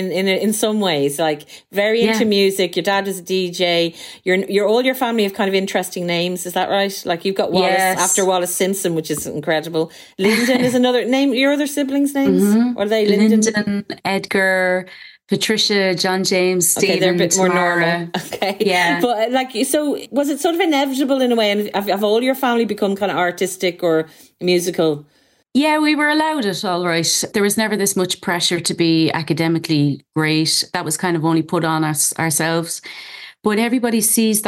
in some ways, like very into music. Your dad was a DJ. All your family have kind of interesting names. Is that right? Like you've got Wallace after Wallace Simpson, which is incredible. Lyndon is another name. Your other siblings' names? Or are they Lyndon, Edgar, Patricia, John James, Stephen, okay, they're a bit more Tamara. normal. Okay. Yeah. But so was it sort of inevitable in a way? And have all your family become kind of artistic or musical? Yeah, we were allowed it, all right. There was never this much pressure to be academically great. That was kind of only put on us ourselves. But everybody sees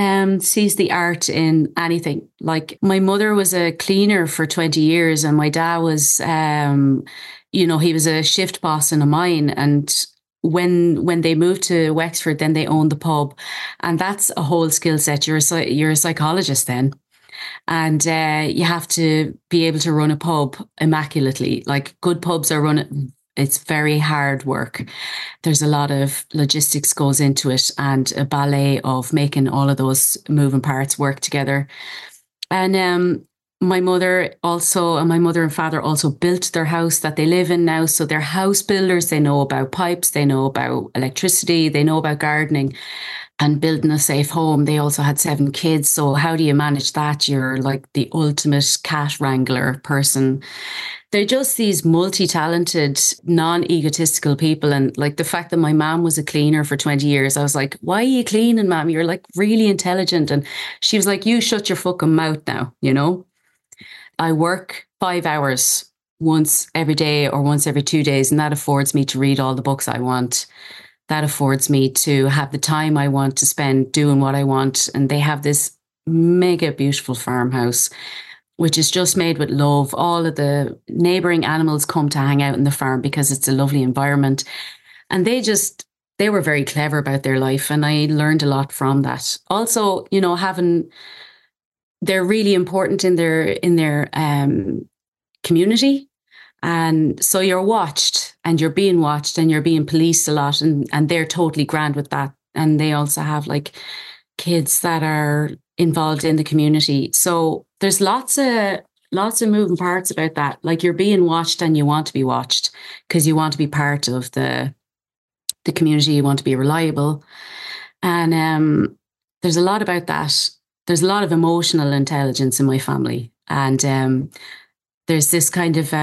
the art in anything. Like my mother was a cleaner for 20 years and my dad was, he was a shift boss in a mine. And when they moved to Wexford, then they owned the pub. And that's a whole skill set. You're a psychologist then. And you have to be able to run a pub immaculately. Like good pubs are run. It's very hard work. There's a lot of logistics goes into it and a ballet of making all of those moving parts work together. And my mother and father also built their house that they live in now. So they're house builders. They know about pipes. They know about electricity. They know about gardening and building a safe home. They also had 7 kids. So how do you manage that? You're like the ultimate cat wrangler person. they're just these multi-talented, non-egotistical people. And like the fact that my mom was a cleaner for 20 years, I was like, why are you cleaning, mom? You're like really intelligent. And she was like, you shut your fucking mouth now, you know? I work 5 hours once every day or once every 2 days, and that affords me to read all the books I want. That affords me to have the time I want to spend doing what I want. And they have this mega beautiful farmhouse, which is just made with love. All of the neighboring animals come to hang out in the farm because it's a lovely environment. And they were very clever about their life. And I learned a lot from that. Also, you know, they're really important in their community. And so you're watched and you're being policed a lot, and they're totally grand with that. And they also have like kids that are involved in the community. So there's lots of moving parts about that. Like you're being watched and you want to be watched because you want to be part of the community. You want to be reliable. And there's a lot about that. There's a lot of emotional intelligence in my family. And there's this kind of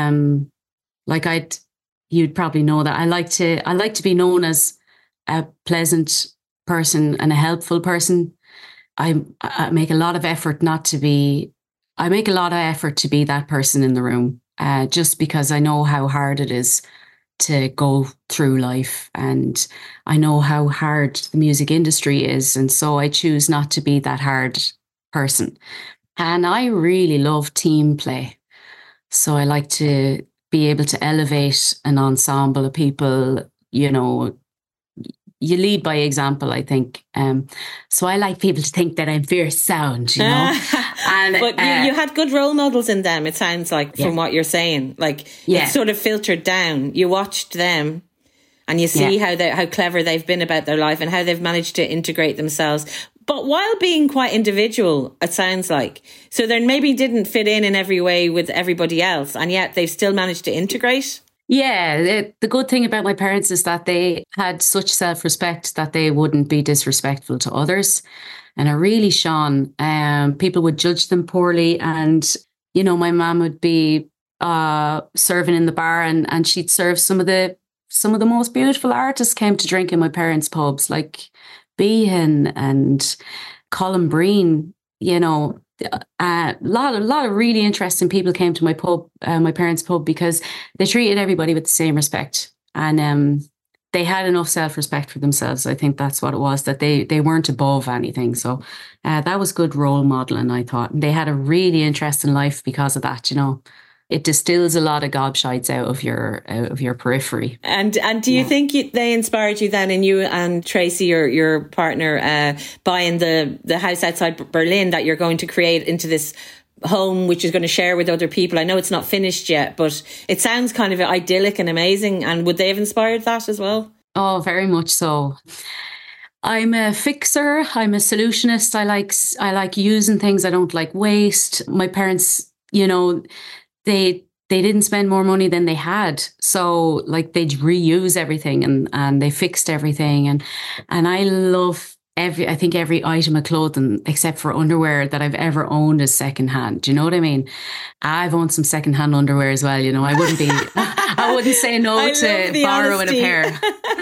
you'd probably know that I like to be known as a pleasant person and a helpful person. I make a lot of effort to be that person in the room, just because I know how hard it is to go through life, and I know how hard the music industry is, and so I choose not to be that hard person. And I really love team play. So I like to be able to elevate an ensemble of people. You know, you lead by example, I think. So I like people to think that I'm fierce sound, you know. But you had good role models in them, it sounds like, from what you're saying. Like, it's sort of filtered down. You watched them and you see how clever they've been about their life and how they've managed to integrate themselves. But while being quite individual, it sounds like. So they maybe didn't fit in every way with everybody else, and yet they've still managed to integrate. Yeah, the good thing about my parents is that they had such self-respect that they wouldn't be disrespectful to others. And it really shone. People would judge them poorly. And, you know, my mum would be serving in the bar, and she'd serve some of the most beautiful artists came to drink in my parents' pubs, like Behan and Colin Breen. You know, a lot of really interesting people came to my pub, my parents' pub, because they treated everybody with the same respect, and they had enough self-respect for themselves. I think that's what it was, that they weren't above anything. So that was good role modeling, I thought. And they had a really interesting life because of that. You know, it distills a lot of gobshites out of your periphery. And do you think they inspired you then, in you and Tracy, your partner, buying the house outside Berlin that you're going to create into this home which is going to share with other people? I know it's not finished yet, but it sounds kind of idyllic and amazing. And would they have inspired that as well? Oh, very much so. I'm a fixer. I'm a solutionist. I like using things. I don't like waste. My parents, you know, they didn't spend more money than they had. So like they'd reuse everything and they fixed everything. And I love I think every item of clothing except for underwear that I've ever owned is secondhand. Do you know what I mean? I've owned some secondhand underwear as well. You know, I wouldn't say no to borrowing a pair.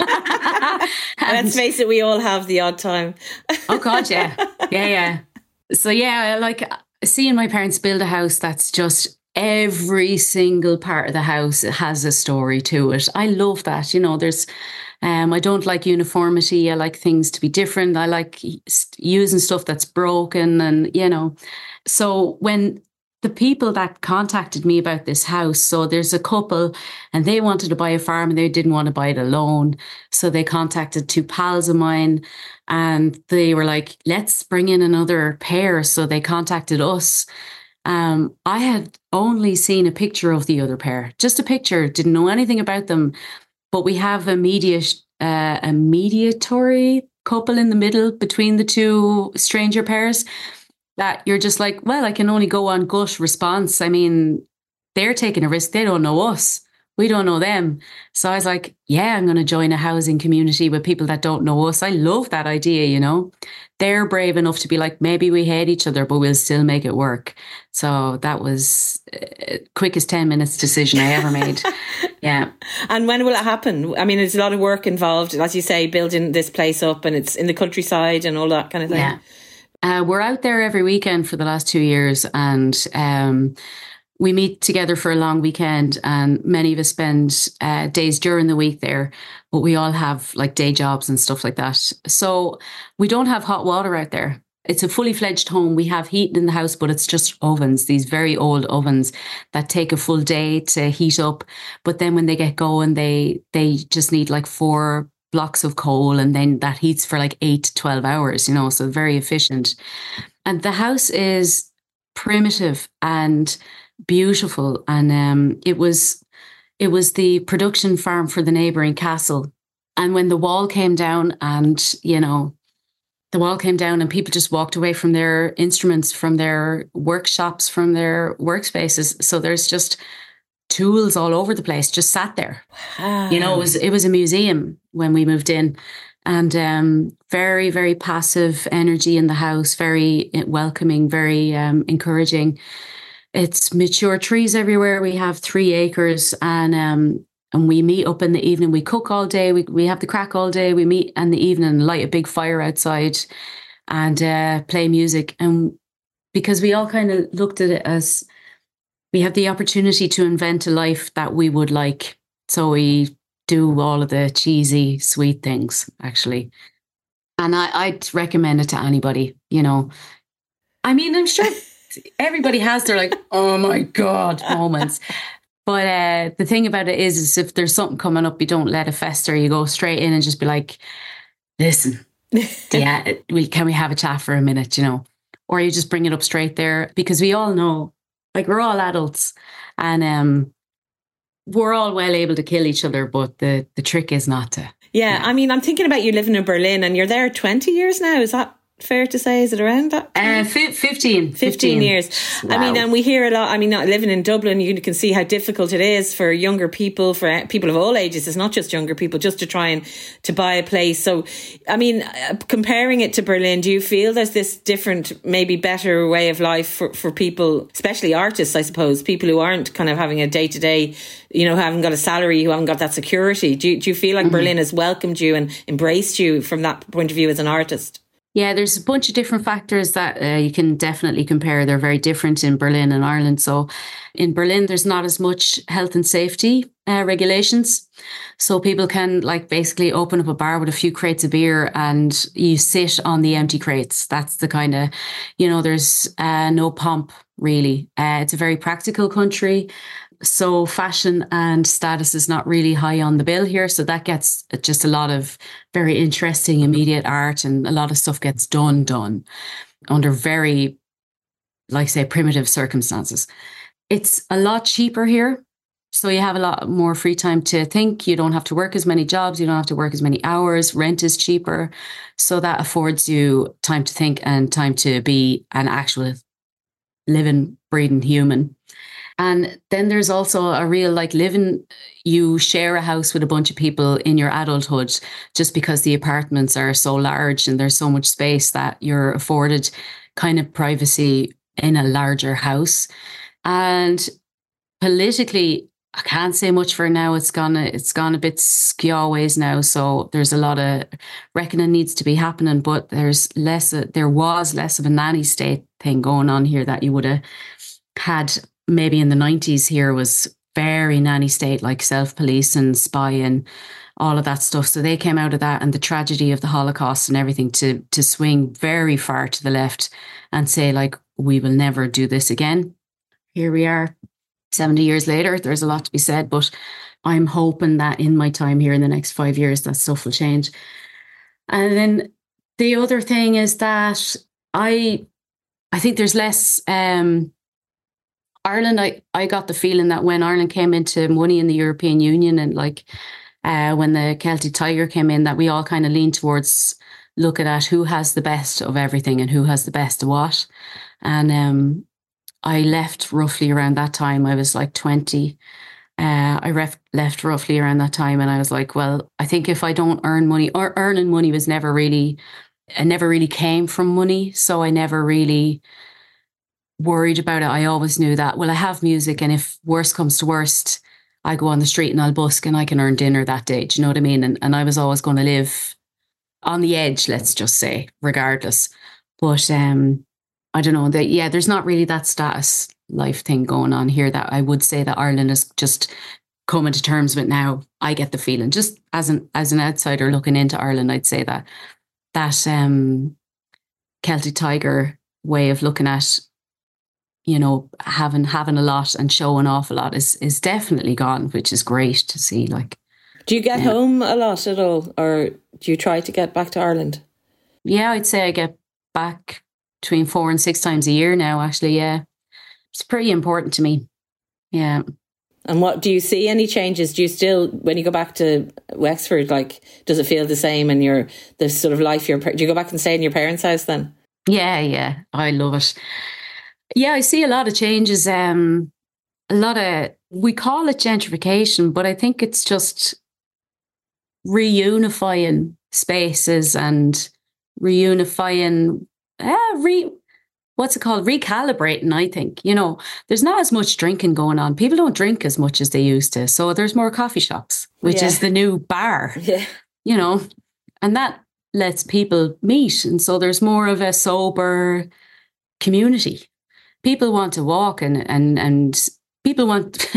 Let's face it, we all have the odd time. Oh God, yeah. Yeah. So yeah, like seeing my parents build a house that's just every single part of the house has a story to it. I love that. You know, there's I don't like uniformity. I like things to be different. I like using stuff that's broken, and, you know. So when the people that contacted me about this house, so there's a couple and they wanted to buy a farm and they didn't want to buy it alone. So they contacted two pals of mine and they were like, let's bring in another pair. So they contacted us. I had only seen a picture of the other pair, just a picture, didn't know anything about them. But we have a mediatory couple in the middle between the two stranger pairs that you're just like, well, I can only go on gut response. I mean, they're taking a risk. They don't know us. We don't know them. So I was like, yeah, I'm going to join a housing community with people that don't know us. I love that idea, you know. They're brave enough to be like, maybe we hate each other, but we'll still make it work. So that was quickest 10 minutes decision I ever made. Yeah. And when will it happen? I mean, there's a lot of work involved, as you say, building this place up, and it's in the countryside and all that kind of thing. Yeah. We're out there every weekend for the last 2 years, and we meet together for a long weekend, and many of us spend days during the week there, but we all have like day jobs and stuff like that. So we don't have hot water out there. It's a fully fledged home. We have heat in the house, but it's just ovens, these very old ovens that take a full day to heat up. But then when they get going, they just need like 4 blocks of coal, and then that heats for like 8 to 12 hours, you know, so very efficient. And the house is primitive and beautiful, and it was the production farm for the neighbouring castle. And when the wall came down, and you know, the wall came down and people just walked away from their instruments, from their workshops, from their workspaces. So there's just tools all over the place, just sat there. Wow. You know, it was a museum when we moved in, and very, very passive energy in the house, very welcoming, very encouraging. It's mature trees everywhere. We have 3 acres, and we meet up in the evening. We cook all day. We have the crack all day. We meet in the evening, light a big fire outside, and play music. And because we all kind of looked at it as we have the opportunity to invent a life that we would like, so we do all of the cheesy, sweet things, actually. And I'd recommend it to anybody. You know, I mean, I'm sure. Everybody has their like, oh my God moments. But the thing about it is if there's something coming up, you don't let it fester. You go straight in and just be like, listen, yeah, can we have a chat for a minute, you know? Or you just bring it up straight there, because we all know, like, we're all adults, and we're all well able to kill each other, but the trick is not to. Yeah, I mean, I'm thinking about you living in Berlin, and you're there 20 years now. Is that fair to say? Is it around that? 15 years. Wow. I mean, and we hear a lot. I mean, not living in Dublin, you can see how difficult it is for younger people, for people of all ages. It's not just younger people, just to try and to buy a place. So, I mean, comparing it to Berlin, do you feel there's this different, maybe better way of life for people, especially artists, I suppose, people who aren't kind of having a day-to-day, you know, who haven't got a salary, who haven't got that security? Do you feel like Berlin has welcomed you and embraced you from that point of view as an artist? Yeah, there's a bunch of different factors that you can definitely compare. They're very different in Berlin and Ireland. So in Berlin, there's not as much health and safety regulations. So people can like basically open up a bar with a few crates of beer and you sit on the empty crates. That's the kind of, you know, there's no pomp really. It's a very practical country. So fashion and status is not really high on the bill here. So that gets just a lot of very interesting immediate art, and a lot of stuff gets done under very, like say, primitive circumstances. It's a lot cheaper here. So you have a lot more free time to think. You don't have to work as many jobs. You don't have to work as many hours. Rent is cheaper. So that affords you time to think and time to be an actual living, breathing human. And then there's also a real like living, you share a house with a bunch of people in your adulthood, just because the apartments are so large and there's so much space that you're afforded kind of privacy in a larger house. And politically, I can't say much for now. It's gone a bit skjaways now. So there's a lot of reckoning needs to be happening, but there was less of a nanny state thing going on here that you would have had. Maybe in the 90s here was very nanny state, like self-police and spy and all of that stuff. So they came out of that and the tragedy of the Holocaust and everything to swing very far to the left and say, like, we will never do this again. Here we are 70 years later. There's a lot to be said, but I'm hoping that in my time here in the next 5 years, that stuff will change. And then the other thing is that I think there's less... Ireland, I got the feeling that when Ireland came into money in the European Union and like when the Celtic Tiger came in, that we all kind of leaned towards looking at who has the best of everything and who has the best of what. And I left roughly around that time. I was like 20. left roughly around that time, and I was like, well, I think if I don't earn money, or earning money was never really, it never really came from money, so I never really worried about it. I always knew that, well, I have music, and if worst comes to worst, I go on the street and I'll busk and I can earn dinner that day. Do you know what I mean? And I was always going to live on the edge, let's just say, regardless. But I don't know, there's not really that status life thing going on here that I would say that Ireland is just coming to terms with now. I get the feeling, just as an outsider looking into Ireland, I'd say that Celtic Tiger way of looking at, you know, having a lot and showing off a lot is definitely gone, which is great to see. Like, do you get home a lot at all, or do you try to get back to Ireland? Yeah, I'd say I get back between 4 and 6 times a year now, actually. Yeah, it's pretty important to me. Yeah. And what do you see any changes? Do you still, when you go back to Wexford, like, does it feel the same? And the sort of life do you go back and stay in your parents' house then? Yeah, I love it. Yeah, I see a lot of changes. We call it gentrification, but I think it's just reunifying spaces and reunifying, recalibrating, I think. You know, there's not as much drinking going on. People don't drink as much as they used to. So there's more coffee shops, which is the new bar, you know, and that lets people meet. And so there's more of a sober community. People want to walk and people want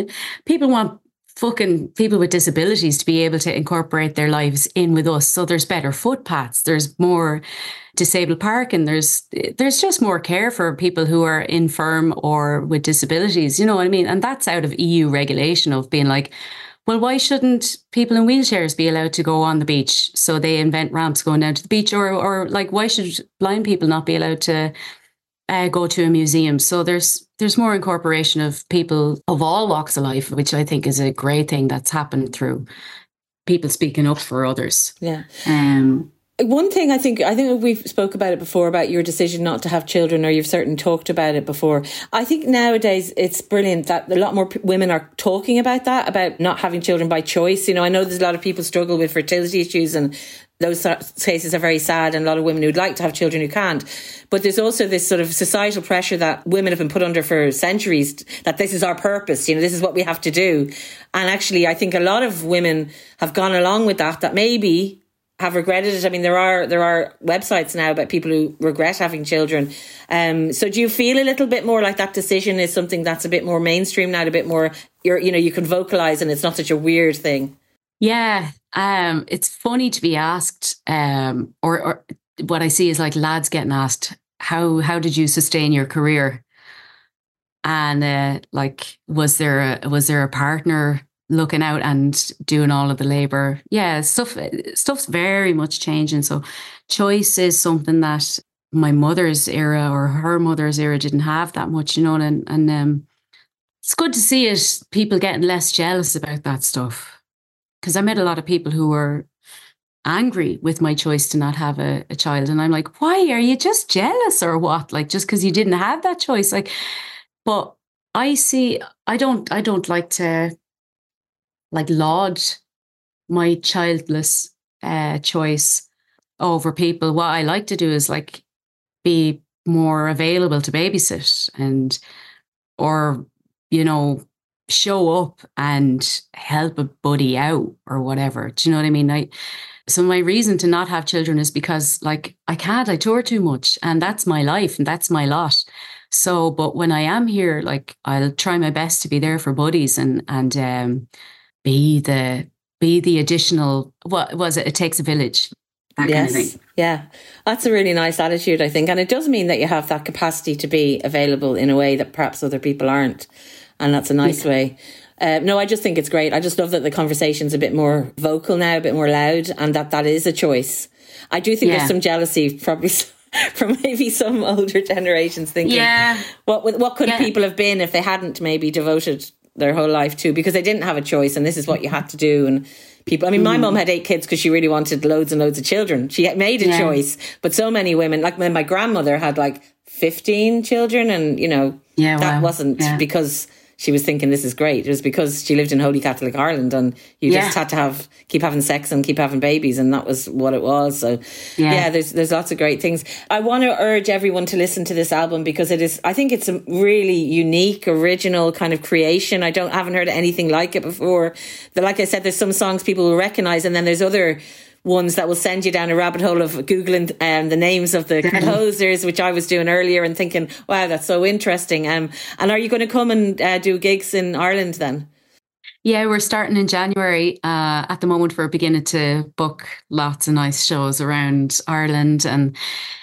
fucking people with disabilities to be able to incorporate their lives in with us. So there's better footpaths, there's more disabled parking, there's just more care for people who are infirm or with disabilities, you know what I mean? And that's out of EU regulation of being like, well, why shouldn't people in wheelchairs be allowed to go on the beach? So they invent ramps going down to the beach, or like, why should blind people not be allowed to go to a museum? So there's more incorporation of people of all walks of life, which I think is a great thing that's happened through people speaking up for others. Yeah. One thing I think we've spoke about it before, about your decision not to have children, or you've certainly talked about it before. I think nowadays it's brilliant that a lot more women are talking about that, about not having children by choice. You know, I know there's a lot of people struggle with fertility issues, and those cases are very sad, and a lot of women who'd like to have children who can't. But there's also this sort of societal pressure that women have been put under for centuries, that this is our purpose, you know, this is what we have to do. And actually, I think a lot of women have gone along with that maybe have regretted it. I mean, there are websites now about people who regret having children. So do you feel a little bit more like that decision is something that's a bit more mainstream now, a bit more, you can vocalise and it's not such a weird thing? Yeah. It's funny to be asked, or what I see is like lads getting asked, how did you sustain your career? And like, was there a partner looking out and doing all of the labour? Yeah, stuff's very much changing. So choice is something that my mother's era or her mother's era didn't have that much, you know, and it's good to see people getting less jealous about that stuff. Because I met a lot of people who were angry with my choice to not have a child. And I'm like, why? Are you just jealous or what? Like, just because you didn't have that choice? Like, but I don't like to like laud my childless choice over people. What I like to do is like be more available to babysit or, you know, show up and help a buddy out or whatever. Do you know what I mean? So my reason to not have children is because like I tour too much, and that's my life and that's my lot. So, but when I am here, like I'll try my best to be there for buddies and be the additional, what was it? It takes a village. That kind of thing. Yeah. That's a really nice attitude, I think. And it does mean that you have that capacity to be available in a way that perhaps other people aren't. And that's a nice way. No, I just think it's great. I just love that the conversation's a bit more vocal now, a bit more loud, and that is a choice. I do think there's some jealousy probably from maybe some older generations thinking, what could people have been if they hadn't maybe devoted their whole life to, because they didn't have a choice and this is what you had to do. And people, I mean, my mum had 8 kids because she really wanted loads and loads of children. She made a choice, but so many women, like my grandmother had like 15 children, and you know, wasn't because she was thinking this is great. It was because she lived in Holy Catholic Ireland, and you just had to keep having sex and keep having babies, and that was what it was. So there's lots of great things. I want to urge everyone to listen to this album because I think it's a really unique, original kind of creation. I haven't heard anything like it before. Like I said, there's some songs people will recognise, and then there's other ones that will send you down a rabbit hole of Googling the names of the composers, which I was doing earlier and thinking, wow, that's so interesting. And are you going to come and do gigs in Ireland then? Yeah, we're starting in January. At the moment, we're beginning to book lots of nice shows around Ireland and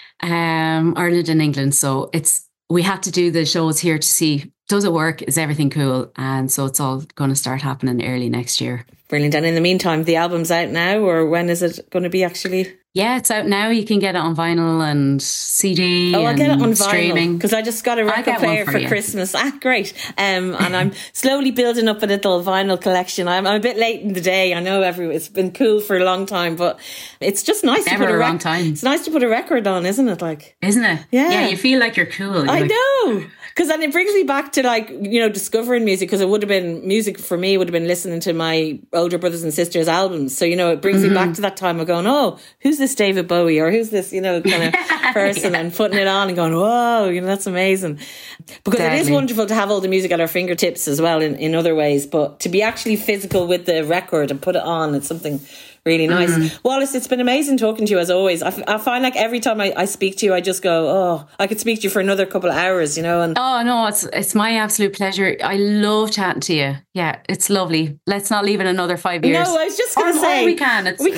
England. So we had to do the shows here to see, does it work? Is everything cool? And so it's all going to start happening early next year. Brilliant. And in the meantime, the album's out now, or when is it going to be actually? Yeah, it's out now. You can get it on vinyl and CD. Oh, I'll get it on streaming. vinyl because I just got a record player for Christmas. Great. And I'm slowly building up a little vinyl collection. I'm a bit late in the day. I know it's been cool for a long time, but it's just nice to put a long time. It's nice to put a record on, isn't it? Isn't it? Yeah, you feel like you're cool. I know. Because then it brings me back to discovering music, because it would have been music for me would have been listening to my older brothers and sisters' albums. So, it brings me back to that time of going, oh, who's this David Bowie, or who's this, kind of person, and putting it on and going, whoa, that's amazing. Because it is wonderful to have all the music at our fingertips as well in other ways, but to be actually physical with the record and put it on, it's something really nice. Wallace, it's been amazing talking to you as always. I find like every time I speak to you, I just go, oh, I could speak to you for another couple of hours, And oh no, it's my absolute pleasure. I love chatting to you. Yeah, it's lovely. Let's not leave it another 5 years. No, I was just going to say we can. We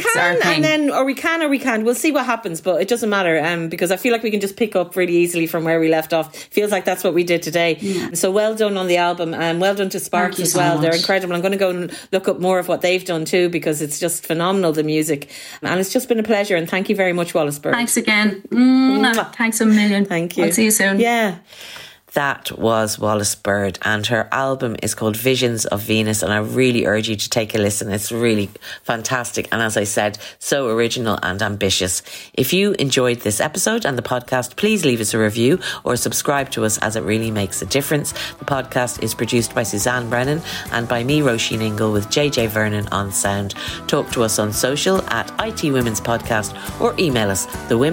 can. We'll see what happens, but it doesn't matter because I feel like we can just pick up really easily from where we left off. Feels like that's what we did today. Yeah. So well done on the album, and well done to Sparks as well. They're incredible. I'm going to go and look up more of what they've done too, because it's just phenomenal, the music, and it's just been a pleasure. And thank you very much, Wallace Bird. Thanks again. Thanks a million. Thank you. I'll see you soon. Yeah. That was Wallace Bird, and her album is called Visions of Venus, and I really urge you to take a listen. It's really fantastic, and as I said, so original and ambitious. If you enjoyed this episode and the podcast, please leave us a review or subscribe to us, as it really makes a difference. The podcast is produced by Suzanne Brennan and by me, Roisin Ingle, with JJ Vernon on sound. Talk to us on social at IT Women's Podcast, or email us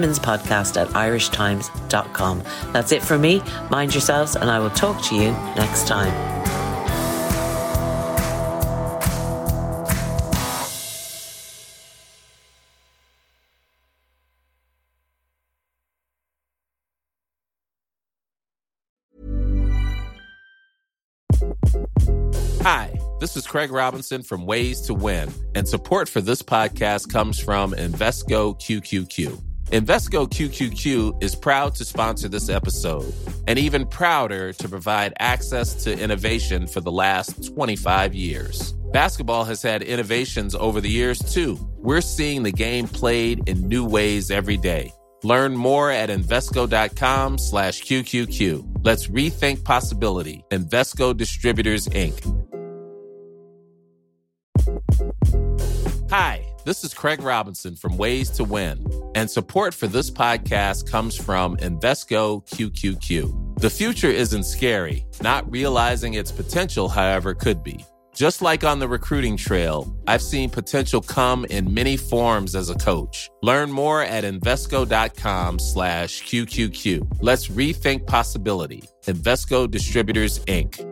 thewomenspodcast@irishtimes.com. That's it from me. Mind yourself, and I will talk to you next time. Hi, this is Craig Robinson from Ways to Win, and support for this podcast comes from Invesco QQQ. Invesco QQQ is proud to sponsor this episode, and even prouder to provide access to innovation for the last 25 years. Basketball has had innovations over the years, too. We're seeing the game played in new ways every day. Learn more at Invesco.com/QQQ. Let's rethink possibility. Invesco Distributors, Inc. Hi, this is Craig Robinson from Ways to Win, and support for this podcast comes from Invesco QQQ. The future isn't scary. Not realizing its potential, however, could be. Just like on the recruiting trail, I've seen potential come in many forms as a coach. Learn more at Invesco.com/QQQ. Let's rethink possibility. Invesco Distributors, Inc.